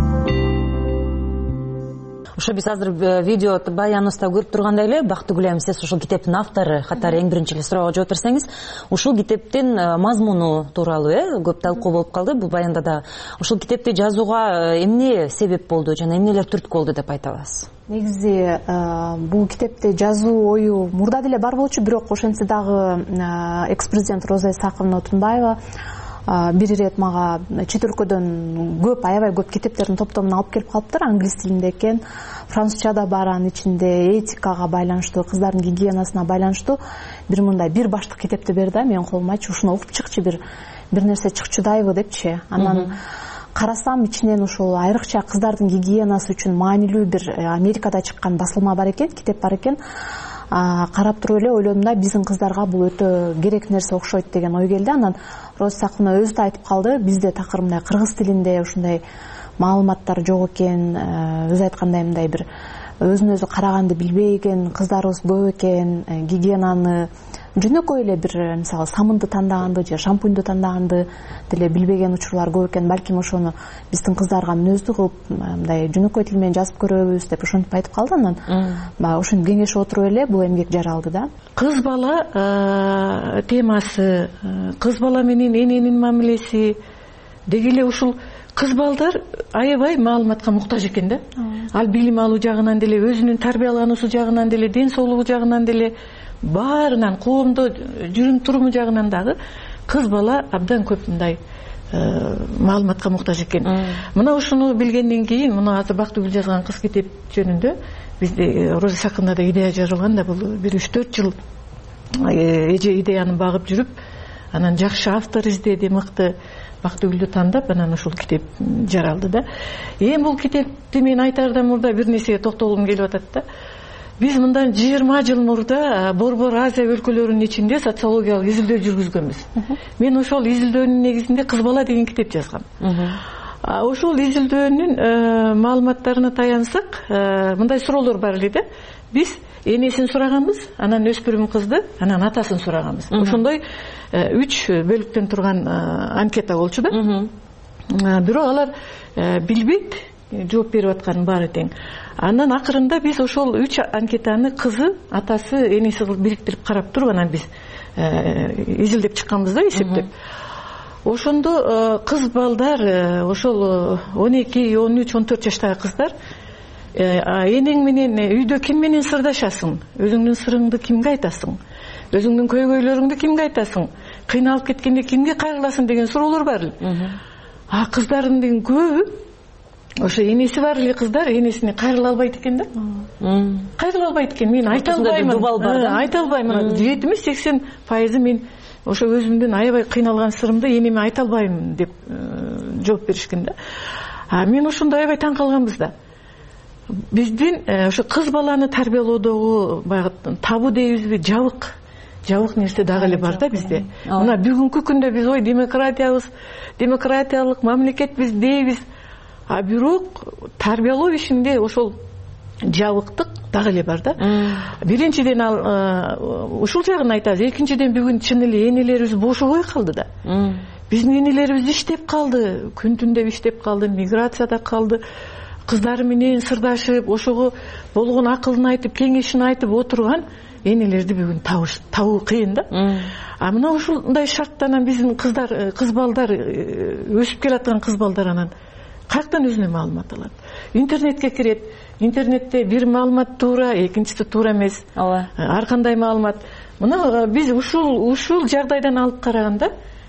Ошо биз азыр видео баяныбызда көрүп тургандай эле, Бактыгүл айым, сиз ушул китептин автору катары эң биринчи эле суроого жооп берсеңиз, ушул китептин мазмуну тууралуу э көп талкуу болуп калды. Бул баянда да ушул китепти жазууга эмне себеп болду жана эмнелер түрткү болду деп айта аласыз? Негизи бул китепти жазуу ою мурда деле бар болчу, бирок ошентсе дагы экс-президент Роза Исаковна Отунбаева бир ирет мага чет өлкөдөн көп, аябай көп китептердин топтомун алып келип калыптыр. Англис тилинде экен, французча да бар, анын ичинде этикага байланыштуу, кыздардын гигиенасына байланыштуу бир мындай бир баштык китепти берди. Менин колума ушуну окуп чыкчы, бир бир нерсе чыкчудайбы депчи. Анан карасам ичинен ушул айрыкча кыздардын гигиенасы үчүн маанилүү бир Америкада чыккан басылма бар экен, китеп бар экен. Карап туруп эле ойлодум да, биздин кыздарга бул өтө керек нерсе окшойт деген ой келди. Анан Роза Исаковна өзү да айтып калды, бизде такыр мындай кыргыз тилинде ушундай маалыматтар жок экен, өзү айткандай мындай бир өзүн өзү караганды билбеген кыздарыбыз көп экен, гигиенаны жөнөкөй эле бир мисалы самынды тандаганды же шампуньду тандаганды деле билбеген учурлар көп экен. Балким ошону биздин кыздарга мүнөздүү кылып мындай жөнөкөй тил менен жазып көрөбүз деп ошентип айтып калды. Анан баягы ошентип кеңешип отуруп эле бул эмгек жаралды да. Кыз бала темасы, кыз бала менен эненин мамилеси деги эле ушул кыз балдар аябай маалыматка муктаж экен да. Ал билим алуу жагынан деле, өзүнүн тарбиялануусу жагынан деле, ден соолугу жагынан деле, баарынан, коомдо жүрүм туруму жагынан дагы кыз бала абдан көп мындай маалыматка муктаж экен. Мына ушуну билгенден кийин, мына азыр Бактыгүл жазган кыз китеп жөнүндө бизде Роза Исаковнада идея жаралган да, бул бир үч төрт жыл эже идеяны багып жүрүп, анан жакшы автор издеди, мыкты Бактыгүлдү тандап, анан ушул китеп жаралды да. Эми бул китепти мен айтаардан мурда бир нерсеге токтолгум келип атат да. Биз мындан жыйырма жыл мурда Борбор Азия өлкөлөрүнүн ичинде социологиялык изилдөө жүргүзгөнбүз. Мен ошол изилдөөнүн негизинде Кыз бала деген китеп жазгам. Ошол изилдөөнүн маалыматтарына таянсак, мындай суроолор бар эле да. Биз энесин сураганбыз, анан өспүрүм кызды, анан атасын сураганбыз. Ошондой үч бөлүктөн турган анкета болчу да. Бирок алар билбейт, жооп берип атканын баары тең. Андан акырында биз ошол үч анкетаны кызы, атасы, энеси кылып бириктирип карап туруп, анан биз изилдеп чыкканбыз да, эсептеп. Ошондо кыз балдар, ошол он эки, он үч, он төрт жаштагы кыздар энең менен үйдө ким менен сырдашасың, өзүңдүн сырыңды кимге айтасың, өзүңдүн көйгөйлөрүңдү кимге айтасың, кыйналып кеткенде кимге кайрыласың деген суроолор бар эле. А кыздардын көбү ошо энеси бар эле кыздар энесине кайрыла албайт экен да. Кайрыла албайт экен. Мен айта албаймын. Айта албаймын. жетимиш сексен пайызы мен ошо өзүмдүн аябай кыйналган сырымды энеме айта албайм деп жооп беришкен да. А мен ошондой аябай таң калганбыз да. Биздин ошо кыз баланы тарбиялоодогу баягы табу дейбизби, жабык жабык нерсе дагы эле бар да бизде. Мына бүгүнкү күндө биз ой демократиябыз, демократиялык мамлекетбиз дейбиз. А бирок тарбиялоо ишинде ошол жабыктык дагы эле бар да. Биринчиден ал ушул жагын айтабыз. Экинчиден бүгүн чын эле энелерибиз бошобой калды да. биздин энелерибиз иштеп калды, күн түндөп иштеп калды, миграцияда калды, кыздары менен сырдашып, ошого болгон акылын айтып, кеңешин айтып отурган энелерди бүгүн табуу кыйын да. А мына ушундай шартта анан биздин кыздар, кыз балдар, өсүп келаткан кыз балдар анан каяктан өзүнө маалымат алат? Интернетке кирет. Интернетте бир маалымат туура, экинчиси туура эмес. Ооба. Ар кандай маалымат. Мына биз ушул ушул жагдайдан алып караганда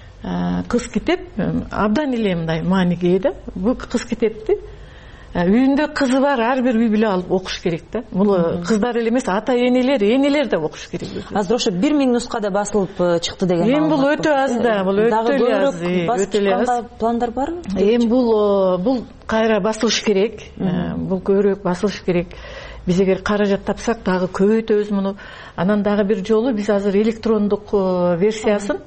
кыз китеп абдан эле мындай мааниге да. Бул кыз китепти үйүндө кызы бар ар бир үй бүлө алып окуш керек да. Бул кыздар эле эмес, ата энелер, энелер да окуш керек. Азыр ошо бир миң нускада басылып чыкты деген маалымат. Эми бул өтө аз да, бул өтө эле аз. Өтө эле аз. Пландар барбы? Эми бул бул кайра басылыш керек. Бул көбүрөөк басылыш керек. Биз эгер каражат тапсак дагы көбөйтөбүз муну. Анан дагы бир жолу биз азыр электрондук версиясын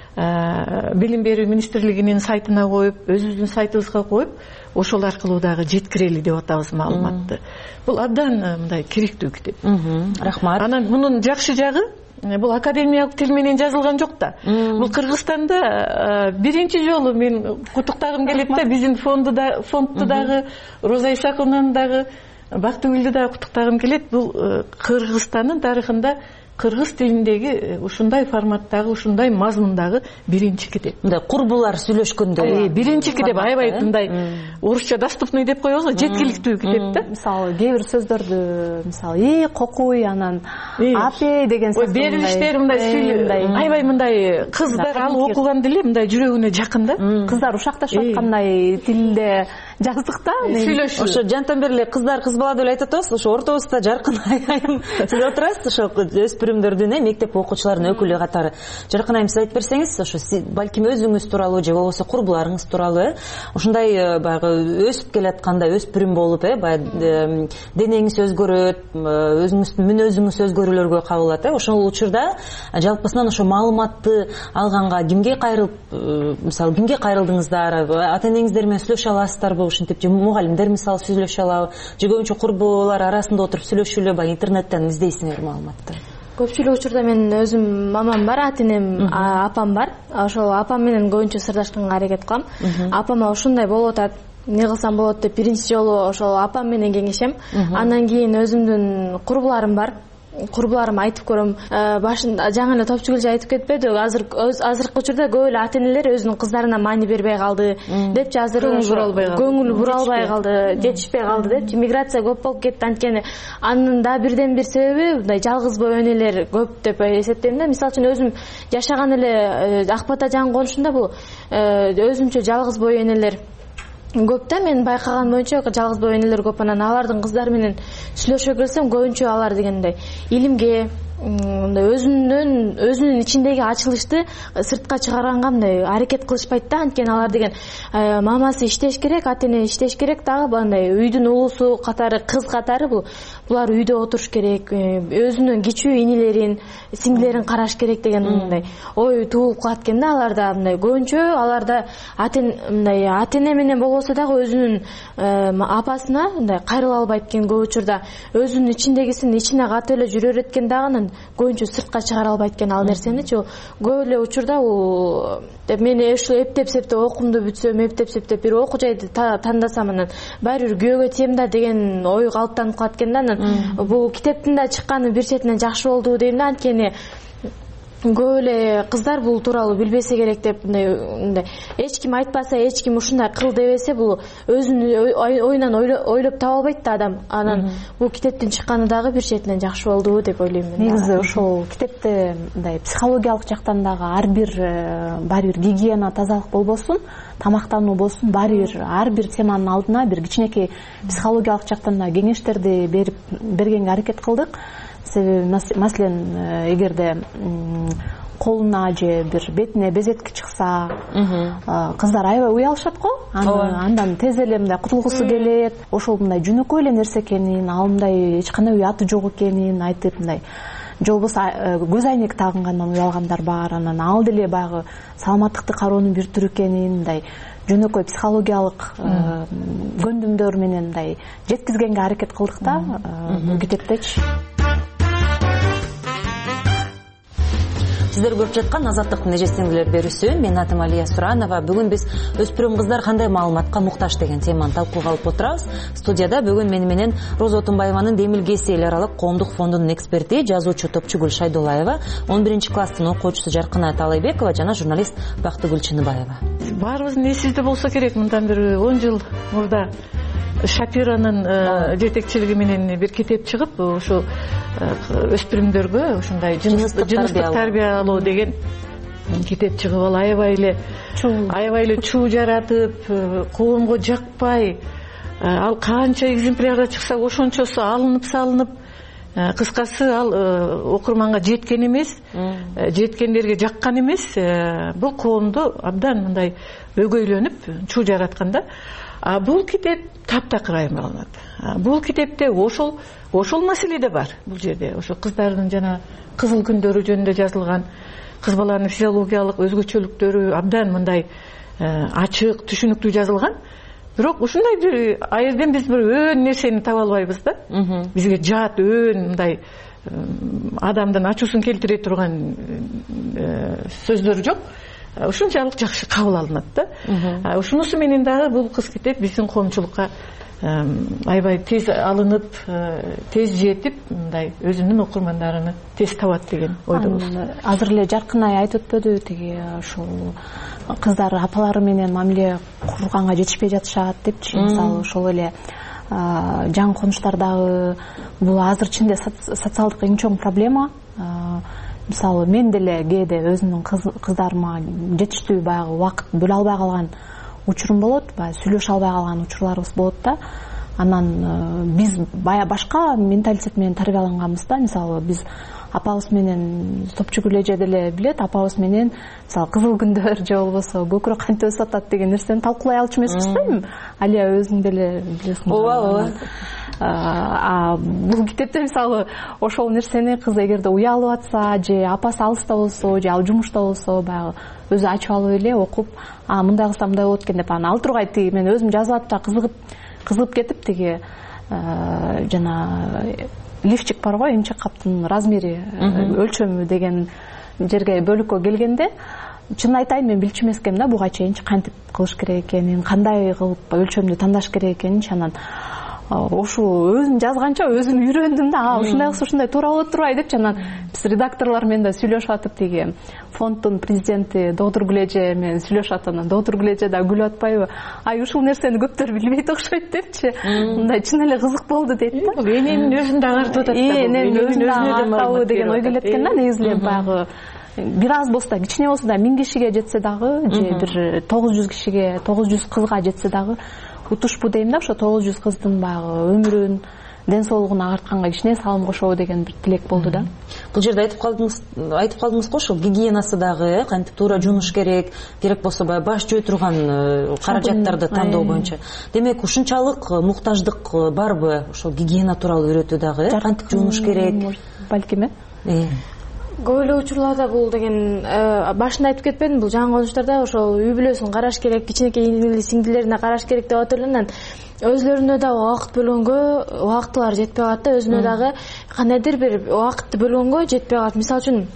билим берүү министрлигинин сайтына коюп, өзүбүздүн сайтыбызга коюп, ошол аркылуу дагы жеткирели деп атабыз маалыматты. Бул абдан мындай керектүү китеп. Рахмат. Анан мунун жакшы жагы, бул академиялык тил менен жазылган жок да. Бул Кыргызстанда биринчи жолу мен куттуктагым келет да, биздин фонду да, фондду дагы, Роза Исаковнаны дагы, Бактыгүлдү дагы куттуктагым келет. Бул Кыргызстандын тарыхында кыргыз тилиндеги ушундай форматтагы, ушундай мазмундагы биринчи китеп. Мындай курбулар сүйлөшкөндө биринчи китеп, аябай мындай орусча доступный деп коебуз го, жеткиликтүү китеп да. Мисалы, кээ бир сөздөрдү, мисалы, "и кокуй", анан "апей" деген сөз берилиштер мындай сүйлөй, аябай мындай кыздар ал окуганда эле мындай жүрөгүнө жакын да. Кыздар ушакташып аткандай тилде жаздык да. Сүйлөшүү. Ошо жантан бери эле кыздар кыз бала деп эле айтып атабыз, ошо ортобузда жаркын айым сиз отурасыз, ошо өспүрүмдөрдүн, мектеп окуучуларынын өкүлү катары. Жаркын айым, сиз айтып берсеңиз, ошо балким өзүңүз тууралуу же болбосо курбуларыңыз тууралуу, ушундай баягы өсүп келатканда өспүрүм болуп, э, баягы денеңиз өзгөрөт, өзүңүздүн мүнөзүңүз өзгөрүүлөргө кабылат, э. Ошол учурда жалпысынан ошо маалыматты алганга кимге кайрылып, мисалы, кимге кайрылдыңыздар? Ата энеңиздер менен сүйлөшө аласыздарбы? Ушинтип же мугалимдер мисалы сүйлөшө алабы? Же көбүнчө курбулар арасында отуруп сүйлөшүүлө, баягы интернеттен издейсиңер маалыматты? Көпчүлүк учурда мен өзүм мамам бар, ата энем, апам бар. Ошол апам менен көбүнчө сырдашканга аракет кылам. Апама ушундай болуп атат, эмне кылсам болот деп биринчи жолу ошол апам менен кеңешем. Андан кийин өзүмдүн курбуларым бар. Курбуларым айтып көрөм. Башында жаңы эле топчу келе айтып кетпеди, азыр азыркы учурда көп эле ата энелер өзүнүн кыздарына маани бербей калды депчи, азыр көңүл бура албай калды, жетишпей калды депчи. Миграция көп болуп кетти, анткени анын да бирден бир себеби мындай жалгыз боо энелер көп деп эсептейм да. Мисалы үчүн өзүм жашаган эле Ак Бата Жаң конушунда бул өзүмчө жалгыз боо энелер көп да. Мен байкаган боюнча жалгыз боо энелер көп. Анан алардын кыздары менен сүйлөшө келсем, көбүнчө алар дегендей илимге, өзүнүн өзүнүн ичиндеги ачылышты сыртка чыгарганга мындай аракет кылышпайт да. Анткени алар деген мамасы иштеш керек, ата эне иштеш керек дагы, мындай үйдүн улусу катары, кыз катары бул булар үйдө отуруш керек, өзүнүн кичүү инилерин, сиңдилерин караш керек деген мындай ой туулуп калат экен да аларда. Мындай көбүнчө аларда ата мындай ата эне менен болбосо дагы өзүнүн апасына мындай кайрыла албайт экен көп учурда. Өзүнүн ичиндегисин ичине катып эле жүрө берет да, анан көбүнчө сыртка чыгара албайт экен ал нерсеничи. Көп эле учурда бул мен ушул эптеп септеп окуумду бүтсөм, эптеп септеп бир окуу жайды тандасам, анан баары бир күйөөгө тием да деген ой калыптанып калат экен да. Анан бул китептин да чыкканы бир четинен жакшы болду дейм да, анткени көп эле кыздар бул тууралуу билбесе керек деп, мындай эч ким айтпаса, эч ким ушундай кыл дебесе, бул өзүнүн оюнан ойлоп таба албайт да адам. Анан бул китептин чыкканы дагы бир четинен жакшы болду деп ойлойм мен. Негизи ошол китепте мындай психологиялык жактан дагы ар бир баары бир гигиена, тазалык болбосун, тамактануу болсун, баары бир ар бир теманын алдына бир кичинекей психологиялык жактан да кеңештерди берип бергенге аракет кылдык. Себеби маселен эгерде колуна же бир бетине безетки чыкса, кыздар аябай уялышат го, андан тез эле мындай кутулгусу келет. Ошол мындай жөнөкөй эле нерсе экенин, ал мындай эч кандай уяты жок экенин айтып, мындай же болбосо көз айнек тагынгандан уялгандар бар. Анан ал деле баягы саламаттыкты кароонун бир түрү экенин мындай жөнөкөй психологиялык көндүмдөр менен мындай жеткизгенге аракет кылдык да бул китептечи. Сиздер көрүп жаткан Азаттыктын эже сиңдилер берүүсү. Мен атым Алия Суранова. Бүгүн биз өспүрүм кыздар кандай маалыматка муктаж деген теманы талкууга алып отурабыз. Студияда бүгүн мени менен Роза Отунбаеванын Демилгеси эл аралык коомдук фондунун эксперти, жазуучу Топчугүл Шайдуллаева, он биринчи класстын окуучусу Жаркыная Талайбекова жана журналист Бактыгүл Чыныбаева. Баарыбыздын эсибизде болсо керек, мындан бир он жыл мурда Шапиранын жетекчилиги менен бир китеп чыгып, ошо өспүрүмдөргө ушундай жыныстык тарбиялоо деген китеп чыгып, ал аябай эле аябай эле чуу жаратып, коомго жакпай, ал канча экземплярда чыкса ошончосу алынып салынып, кыскасы ал окурманга жеткен эмес, жеткендерге жаккан эмес. Бул коомду абдан мындай өгөйлөнүп чуу жараткан да. А бул китеп таптакыр аймаланат. Бул китепте ошол ошол маселе да бар. Бул жерде ошо кыздардын жана кызыл күндөрү жөнүндө жазылган, кыз баланын физиологиялык өзгөчөлүктөрү абдан мындай ачык, түшүнүктүү жазылган. Бирок ушундай бир айырден биз бир өн нерсени таба албайбыз да. Бизге жат өн мындай адамдын ачуусун келтире турган сөздөр жок. Ушунчалык жакшы кабыл алынат да. Ушунусу менен дагы бул кыз китеп биздин коомчулукка аябай тез алынып, тез жетип, мындай өзүнүн окурмандарын тез табат деген ойдобуз. Азыр эле Жаркынай айтып өтпөдү, тиги ушул кыздар апалары менен мамиле курганга жетишпей жатышат депчи. Мисалы ошол эле жаңы конуштардагы бул азыр чынында социалдык эң чоң проблема. Мисалы мен деле кээде өзүмдүн кыздарыма жетиштүү баягы убакыт бөлө албай калган учурум болот, баягы сүйлөшө албай калган учурларыбыз болот да. Анан биз бая башка менталитет менен тарбияланганбыз да. Мисалы биз апабыз менен Топчугүл эже деле билет, апабыз менен мисалы кызыл күндөр же болбосо көкүрөк кантип өсүп атат деген нерсени талкуулай алчу эмеспиз да. Алия өзүң деле билесиң. Ооба, ооба. А бул китепте мисалы ошол нерсени кыз эгерде уялып атса же апасы алыста болсо же ал жумушта болсо баягы өзү ачып алып эле окуп, а мындай кылсам мындай болот экен деп анан ал тургай тиги мен өзүм жазып атып кызыгып кызыгып кетип тиги жана лифчик бар го, эмчек каптын размери, өлчөмү деген жерге бөлүккө келгенде чын айтайын мен билчү эмес экенмин да буга чейинчи кантип кылыш керек экенин, кандай кылып өлчөмдү тандаш керек экенин. Анан ошол өзүм жазганча өзүм үйрөндүм да, ушундай кылса ушундай туура болот турбайбы депчи. Анан биз редакторлор менен да сүйлөшүп атып, тиги фонддун президенти Доотургүл эже менен сүйлөшүп атып, анан Доотургүл эже да күлүп атпайбы, ай ушул нерсени көптөр билбейт окшойт депчи. Мындай чын эле кызык болду дейт да. Эненин өзүн да агартып атат да. Эненин өзүн да агартабы деген ой келет экен да. Негизи эле баягы бир аз болсо да, кичине болсо да миң кишиге жетсе дагы, же бир тогуз жүз кишиге, тогуз жүз кызга жетсе дагы утушпу дейм да. Ошо тогуз жүз кыздын баягы өмүрүн, ден соолугун агартканга кичине салым кошобу деген бир тилек болду да. Бул жерде айтып калдыңыз, айтып калдыңыз го, ошол гигиенасы дагы, кантип туура жуунуш керек, керек болсо баягы баш жөө турган каражаттарды тандоо боюнча. Демек, ушунчалык муктаждык барбы ошол гигиена тууралуу үйрөтүү дагы, кантип жуунуш керек? Балким э. Көп эле учурларда бул деген башында айтып кетпедим, бул жаңы конуштарда ошол үй бүлөсүн караш керек, кичинекей ингили сиңдилерине караш керек деп атып элем. Өзлөрүнө дагы убакыт бөлгөнгө убактылары жетпей калат да, өзүнө дагы кандайдыр бир убакытты бөлгөнгө жетпей калат. Мисалы үчүн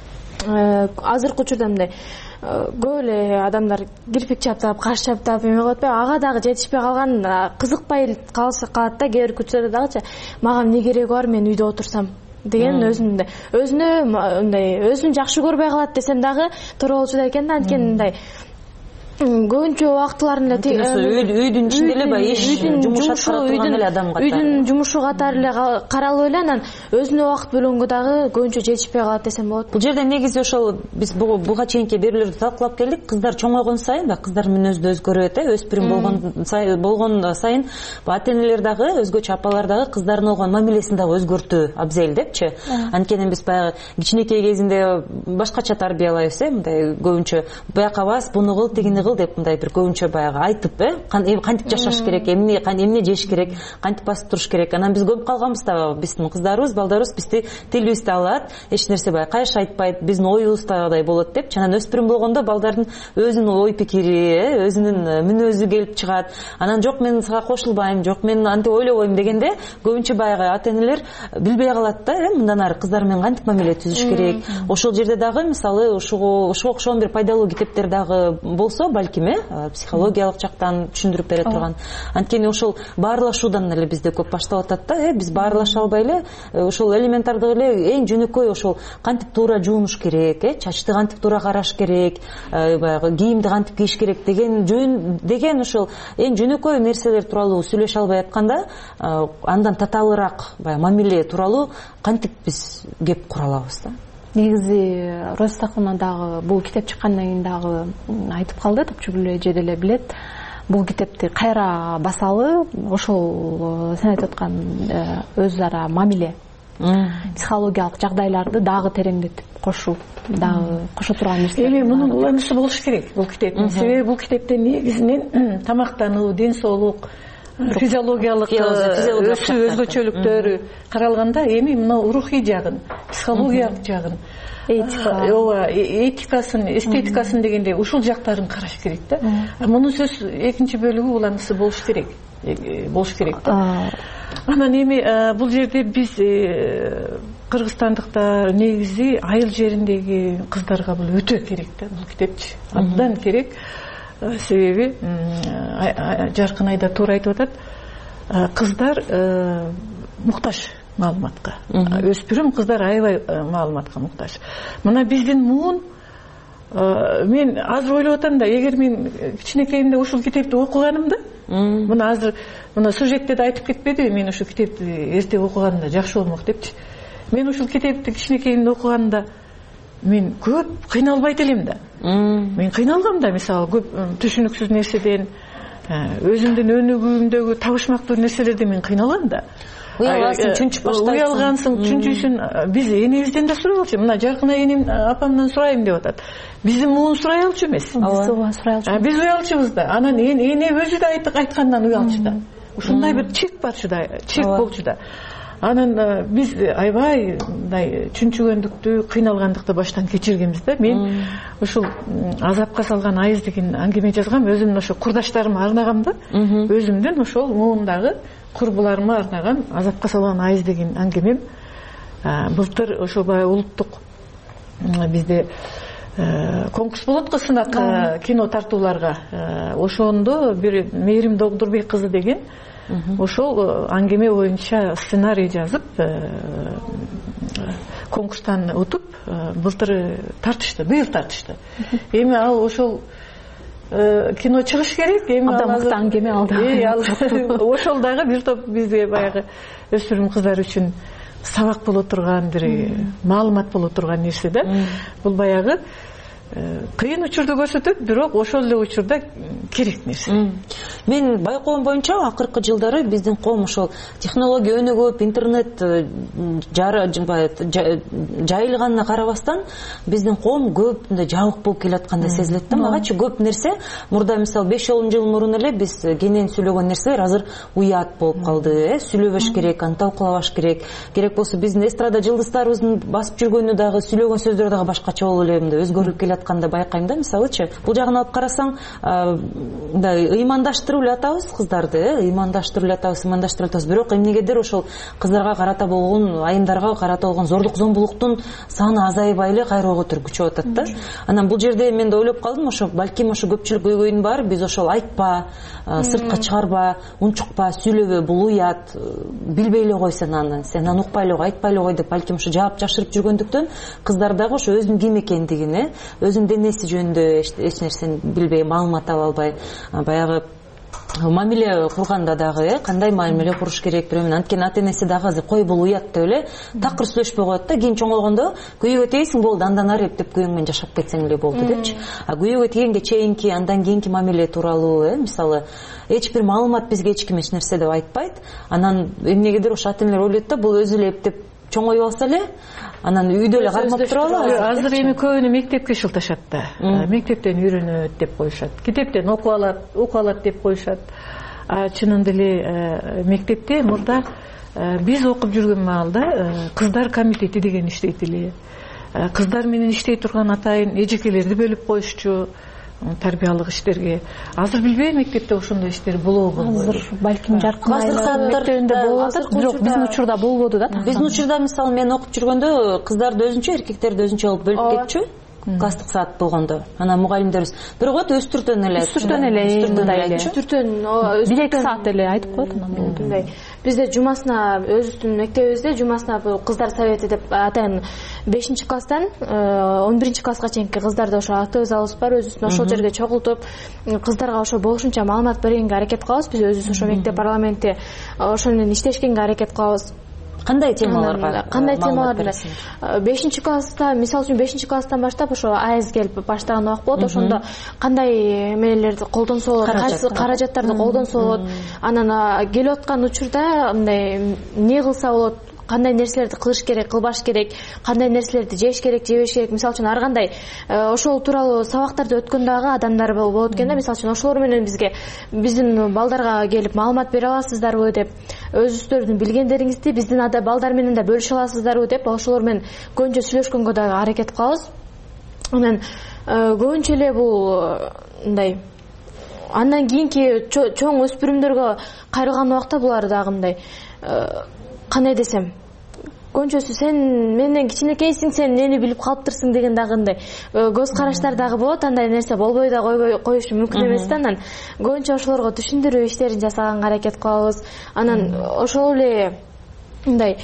азыркы учурда мындай көп эле адамдар кирпик чаптап, каш чаптап эме кылып атпайбы, ага дагы жетишпей калган, кызыкпай калса калат да. Кээ бир учурда дагычы мага эмне кереги бар, мен үйдө отурсам деген өзүндө өзүнө мындай өзүн жакшы көрбөй калат десем дагы туура болчу да экен да. Анткени мындай көбүнчө убактыларын эле үйдүн ичинде эле баягы иш жумуш аткара турган эле адам катары, үйдүн жумушу катары эле каралып эле анан өзүнө убакыт бөлгөнгө дагы көбүнчө жетишпей калат десем болот. Бул жерде негизи ошол биз буга чейинки берүүлөрдү талкуулап келдик. Кыздар чоңойгон сайын баягы кыздардын мүнөзү да өзгөрөт э, өспүрүм болгон болгон сайын ата энелер дагы, өзгөчө апалар дагы кыздарына болгон мамилесин дагы өзгөртүү абзел депчи. Анткени биз баягы кичинекей кезинде башкача тарбиялайбыз э, мындай көбүнчө бияка бас, буну кыл, тигини кыл деп мындай бир көбүнчө баягы айтып э кантип жашаш керек, эмне эмне жеш керек, кантип басып туруш керек. Анан биз көмүп калганбыз да, биздин кыздарыбыз, балдарыбыз бизди тилибизди алат, эч нерсе баягы кайш айтпайт, биздин оюбуз дагыдай болот деп. Анан өспүрүм болгондо балдардын өзүнүн ой пикири, өзүнүн мүнөзү келип чыгат. Анан жок мен сага кошулбайм, жок мен антип ойлобойм дегенде көбүнчө баягы ата-энелер билбей калат да, э мындан ары кыздар менен кантип мамиле түзүш керек. Ошол жерде дагы мисалы ушуга ошого окшогон бир пайдалуу китептер дагы болсо балким, э психологиялык жактан түшүндүрүп бере турган. Анткени ошол баарлашуудан эле бизде көп башталып атат да, э биз баарлаша албай эле ошол элементардык эле эң жөнөкөй ошол кантип туура жуунуш керек, э чачты кантип туура караш керек, баягы кийимди кантип кийиш керек деген жөн деген ошол эң жөнөкөй нерселер тууралуу сүйлөшө албай атканда, андан татаалыраак баягы мамиле тууралуу кантип биз кеп кура алабыз да. Негизи Розтакына дагы бул китеп чыккандан кийин дагы айтып калды, Топчугүл эже деле билет. Бул китепти кайра басалы, ошол сен айтып аткан өз ара мамиле, психологиялык жагдайларды дагы тереңдетип кошуу, дагы кошо турган нерсе. Эми мунун уланушу болуш керек бул китептин. Себеби бул китепте негизинен тамактануу, ден соолук, физиологиялык өсүү өзгөчөлүктөрү каралганда, эми мына рухий жагын, психологиялык жагын, ооба, этикасын, эстетикасын дегенде ушул жактарын караш керек да. Мунун сөз экинчи бөлүгү улануусу болуш керек, болуш керек да. Анан эми бул жерде биз кыргызстандыктар негизи айыл жериндеги кыздарга бул өтө керек да, бул китепчи. Абдан керек. Себеби Жаркын айда туура айтып атат, кыздар муктаж маалыматка. Өспүрүм кыздар аябай маалыматка муктаж. Мына биздин муун, мен азыр ойлоп атам да, эгер мен кичинекейимде ушул китепти окуганымда, мына азыр мына сюжетте да айтып кетпеди, мен ушул китепти эрте окуганда жакшы болмок депчи. Мен ушул китепти кичинекейимде окуганда мен көп кыйналбайт элем да. Мен кыйналгам да, мисалы көп түшүнүксүз нерседен, өзүмдүн өнүгүүмдөгү табышмактуу нерселерден мен кыйналам да. Уялгансың, чүнчүп баштайсың. Уялгансың, чүнчүсүн биз энебизден да сурай алчу. Мына Жаркын энем апамдан сурайм деп атат. Биздин муун сурай алчу эмес. Ооба, сурай алчу. Биз уялчубуз да. Анан эне өзү да айткандан уялчу да. Ушундай бир чек барчу да, чек болчу да. Анан биз аябай мындай чүнчүгөндүктү, кыйналгандыкты баштан кечиргенбиз да. Мен ушул азапка салган айыз деген аңгеме жазгам, өзүмдүн ошо курдаштарыма арнагам да. Өзүмдүн ошол муундагы курбуларыма арнаган азапка салган айыз деген аңгемем. Былтыр ошол баягы улуттук бизде конкурс болот го, сынак кино тартууларга. Ошондо бир Мээрим Догдурбек кызы деген ошол аңгеме боюнча сценарий жазып, конкурстан утуп, былтыр тартышты, быйыл тартышты. Эми ал ошол кино чыгыш керек, эми ал мыкты аңгеме алды. Ошол дагы бир топ бизге баягы өспүрүм кыздар үчүн сабак боло турган, бир маалымат боло турган нерсе да. Бул баягы кыйын учурду көрсөтөт, бирок ошол эле учурда керек нерсе. Мен байкоом боюнча акыркы жылдары биздин коом ошол технология өнүгүп, интернет жайылганына карабастан биздин коом көп мындай жабык болуп келаткандай сезилет да. Магачы көп нерсе мурда мисалы беш он жыл мурун эле биз кенен сүйлөгөн нерселер азыр уят болуп калды, э сүйлөбөш керек, аны талкуулабаш керек. Керек болсо биздин эстрада жылдыздарыбыздын басып жүргөнү дагы, сүйлөгөн сөздөрү дагы башкача болуп эле мындай өзгөрүлүп келатканда байкайм да. Мисалычы бул жагын алып карасаң, мындай ыймандаштырып эле атабыз кыздарды, э ыймандаштырып эле атабыз, ыймандаштырып атабыз. Бирок эмнегедир ошол кыздарга карата болгон, айымдарга карата болгон зордук зомбулуктун саны азайбай эле кайра көтөр күчөп атат да. Анан бул жерде мен да ойлоп калдым, ошо балким ошо көпчүлүк көйгөйүн бар, биз ошол айтпа, сыртка чыгарба, унчукпа, сүйлөбө, бул уят, билбей эле кой сен аны, сен аны укпай эле кой, айтпай эле кой деп балким ошо жаап жашырып жүргөндүктөн кыздар дагы ошо өзүнүн ким экендигин, э өзүнүн денеси жөнүндө эч нерсени билбей, маалымат ала албай, баягы мамиле курганда дагы, э кандай мамиле куруш керек бирөө менен. Анткени ата-энеси дагы азыр кой бул уят деп эле такыр сүйлөшпөй коет да. Кийин чоңойгондо күйөөгө тийсиң, болду, андан ары эптеп күйөөң менен жашап кетсең эле болду депчи. А күйөөгө тийгенге чейинки, андан кийинки мамиле тууралуу, э мисалы эч бир маалымат бизге эч ким эч нерсе деп айтпайт. Анан эмнегедир ошо ата-энелер ойлойт да, бул өзү эле эптеп чоңоюп алса эле анан үйдө эле кармап туралы. Азыр эми көбүнө мектепке шылташат да. Мектептен үйрөнөт деп коюшат. Китептен окуп алат, окуп алат деп коюшат. А чынында эле мектепте мурда биз окуп жүргөн маалда кыздар комитети деген иштейт эле. Кыздар менен иштей турган атайын эжекелерди бөлүп коюшчу тарбиялык иштерге. Азыр билбейм мектепте ошондой иштер болобу? Азыр балким жаркын мектебинде болуп атат, бирок биздин учурда болбоду да. Биздин учурда мисалы мен окуп жүргөндө кыздарды өзүнчө, эркектерди өзүнчө алып бөлүп кетчү. Класстык саат болгондо. Анан мугалимдерибиз бирок өстүртөн эле, өстүртөн эле, өстүртөн бир эки саат эле айтып коет анан болду. Бизде жумасына өзүбүздүн мектебибизде жумасына кыздар совети деп атайын бешинчи класстан он биринчи класска чейинки кыздарды ошо актовый залыбыз бар, өзүбүздүн ошол жерге чогултуп кыздарга ошо болушунча маалымат бергенге аракет кылабыз. Биз өзүбүз ошо мектеп парламентте ошол менен иштешкенге аракет кылабыз. Кандай темаларга? Кандай темаларда? бешинчи класста, мисалы үчүн бешинчи класстан баштап ошо АЭС келип баштаган убак болот. Ошондо кандай эмелерди колдонсо болот, кайсы каражаттарды колдонсо болот. Анан келип аткан учурда мындай эмне кылса болот, кандай нерселерди кылыш керек, кылбаш керек, кандай нерселерди жеш керек, жебеш керек. Мисалы үчүн ар кандай ошол тууралуу сабактарды өткөн дагы адамдар болот экен да. Мисалы үчүн ошолор менен бизге биздин балдарга келип маалымат бере аласыздарбы деп, өзүңүздөрдүн билгендериңизди биздин балдар менен да бөлүшө аласыздарбы деп ошолор менен көбүнчө сүйлөшкөнгө дагы аракет кылабыз. Анан көбүнчө эле бул мындай андан кийинки чоң өспүрүмдөргө кайрылган убакта булар дагы мындай кандай десем, көбүнчөсү сен менден кичинекейсиң, сен эмнени билип калыптырсың деген дагы мындай көз караштар дагы болот. Андай нерсе болбой да койбой коюшу мүмкүн эмес да. Анан көбүнчө ошолорго түшүндүрүү иштерин жасаганга аракет кылабыз. Анан ошол эле мындай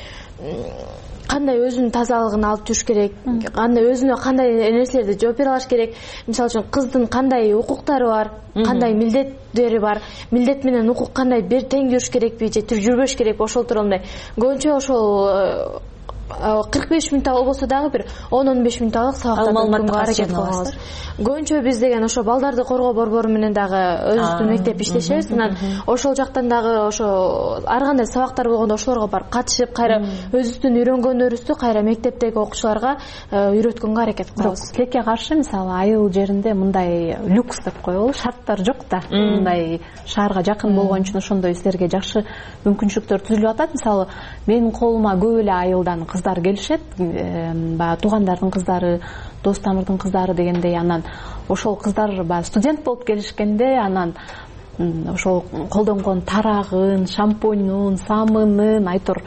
кандай өзүнүн тазалыгын алып жүрүш керек, кандай өзүнө кандай нерселерди жооп бере алыш керек. Мисалы үчүн кыздын кандай укуктары бар, кандай милдеттери бар, милдет менен укук кандай бир тең жүрүш керекпи же жүрбөш керекпи, ошол тууралуу мындай көбүнчө ошол кырк беш мүнөттө болбосо дагы бир он он беш мүнөттө сабактарды окуганга аракет кылабыз. Көбүнчө биз деген ошо балдарды коргоо борбору менен дагы өзүбүздүн мектеп иштешебиз. Анан ошол жактан дагы ошо ар кандай сабактар болгондо ошолорго барып катышып, кайра өзүбүздүн үйрөнгөнүбүздү кайра мектептеги окуучуларга үйрөткөнгө аракет кылабыз. Тилекке каршы мисалы айыл жеринде мындай люкс деп коелу, шарттар жок да. Мындай шаарга жакын болгон үчүн ошондой силерге жакшы мүмкүнчүлүктөр түзүлүп атат. Мисалы менин колума көп эле айылдан кыздар келишет, баягы туугандардын кыздары, дос тамырдын кыздары дегендей. Анан ошол кыздар баягы студент болуп келишкенде анан ошол колдонгон тарагын, шампунун, самынын, айтор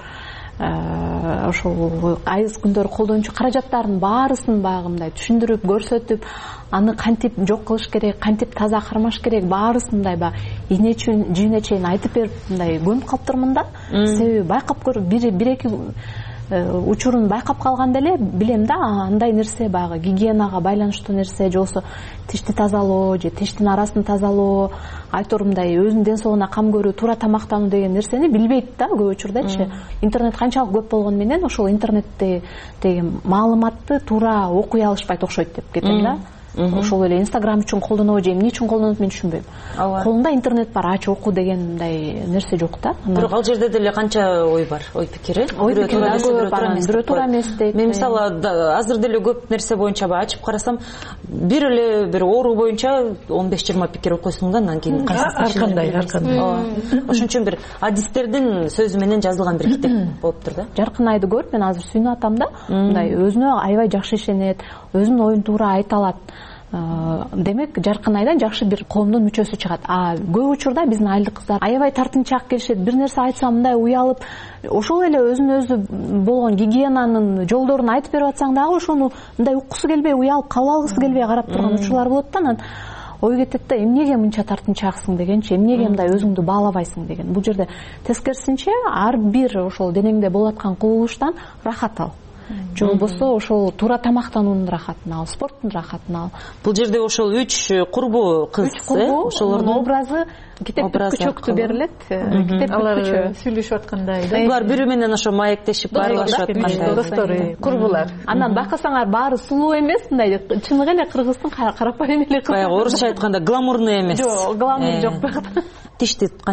ошол айыз күндөр колдончу каражаттардын баарысын баягы мындай түшүндүрүп, көрсөтүп, аны кантип жок кылыш керек, кантип таза кармаш керек, баарысын мындай баягы ийне жийине чейин айтып берип мындай көнүп калыптырмын да. Себеби байкап көрүп бир эки учурун байкап калганда эле билем да, андай нерсе баягы гигиенага байланыштуу нерсе, же болбосо тишти тазалоо, же тиштин арасын тазалоо, айтор мындай өзүнүн ден соолугуна кам көрүү, туура тамактануу деген нерсени билбейт да көп учурдачы. Интернет канчалык көп болгону менен ошол интернетте деген маалыматты туура окуй алышпайт окшойт деп кетем да. Ошол эле Инстаграм үчүн колдонобу же эмне үчүн колдонот мен түшүнбөйм. Колунда интернет бар, ач оку деген мындай нерсе жок да. Бирок ал жерде деле канча ой бар, ой пикири. Бирөө туура эмес дейт. Мен мисалы азыр деле көп нерсе боюнча ачып карасам, бир эле бир оору боюнча он беш жыйырма пикир окуйсуң да, анан кийин ар кандай, ар кандай. Ошон үчүн бир адистердин сөзү менен жазылган бир китеп болуптур да. Жаркын айды көрүп мен азыр сүйүнүп атам да. Мындай өзүнө аябай жакшы ишенет, өзүнүн оюн туура айта алат. Демек Жаркын айдан жакшы бир коомдун мүчөсү чыгат. А көп учурда биздин айылдык кыздар аябай тартынчаак келишет, бир нерсе айтсам мындай уялып, ошол эле өзүнө өзү болгон гигиенанын жолдорун айтып берип атсаң дагы ошону мындай уккусу келбей, уялып кабыл алгысы келбей карап турган учурлар болот да. Анан ой кетет да, эмнеге мынча тартынчааксың дегенчи, эмнеге мындай өзүңдү баалабайсың деген. Бул жерде тескерисинче ар бир ошол денеңде болуп аткан кубулуштан рахат ал. Же болбосо ошол туура тамактануунун рахатын ал, спорттун рахатын ал. Бул жерде ошол үч курбу кыз, ошолордун образы китептик күчөктү берилет. Китептик күчө сүйлөшүп аткандай да. Булар бири менен ошо маектешип баарлашып аткандай. Достор, курбулар. Анан байкасаңар баары сулуу эмес, мындай чыныгы эле кыргыздын карапайым эле кыз. Баягы орусча айтканда гламурный эмес. Жок, гламур жок. Тишти кантип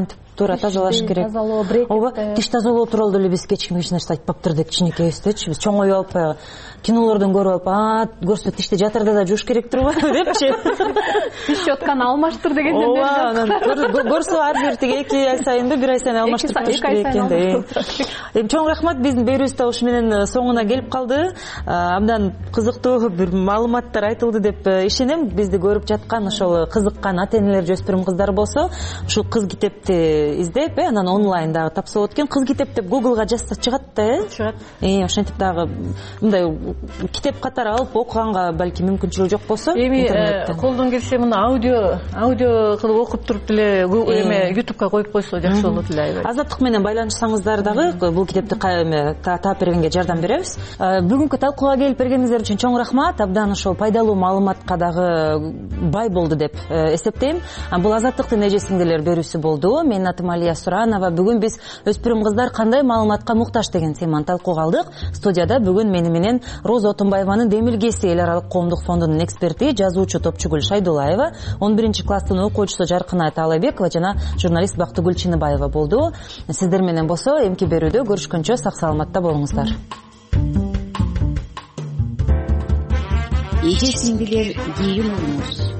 туура тазалаш керек. тазалоо, брекет. Ооба, тиш тазалоо тууралуу деле биз кечке эч нерсе айтпаптыр деп кичинекейбиздечи. Биз чоңоюп алып баягы кинолордон көрүп алып, а көрсө тишти жатырда да жууш керек турбу депчи. Тиш щетканы алмаштыр дегендер. Ооба, анан көрсө ар бир тиги эки ай сайынбы, бир ай сайын алмаштырып туруш керек экен да. Эми чоң рахмат, биздин берүүбүз да ушу менен соңуна келип калды. Абдан кызыктуу бир маалыматтар айтылды деп ишенем. Бизди көрүп жаткан ошол кызыккан ата-энелер, жөспүрүм кыздар болсо, ушул кыз китепти издеп, анан онлайн дагы тапса болот экен. Кыз китеп деп Googleга жазса чыгат да, э? Чыгат. Э, ошентип дагы мындай китеп катары алып окуганга балки мүмкүнчүлүгү жок болсо, эми колдон келсе муну аудио аудио кылып окуп туруп деле эме ютубка коюп койсо жакшы болот эле, аябай. Азаттык менен байланышсаңыздар дагы бул китепти таап бергенге жардам беребиз. Бүгүнкү талкууга келип бергениңиздер үчүн чоң рахмат. Абдан ошол пайдалуу маалыматка дагы бай болду деп эсептейм. Бул Азаттыктын эжесиңдилер берүүсү болду. Менин атым Алия Суранова. Бүгүн биз өспүрүм кыздар кандай маалыматка муктаж деген теманы талкууга алдык. Студияда бүгүн мени менен Роза Отунбаеванын Демилгеси эл аралык коомдук фондунун эксперти, жазуучу Топчугүл Шайдулаева, он биринчи класстын окуучусу Жаркынай Таалайбекова жана журналист Бактыгүл Чыныбаева болду. Сиздер менен болсо эмки берүүдө көрүшкөнчө сак саламатта болуңуздар. Эже сиңдилер, кийин болуңуз.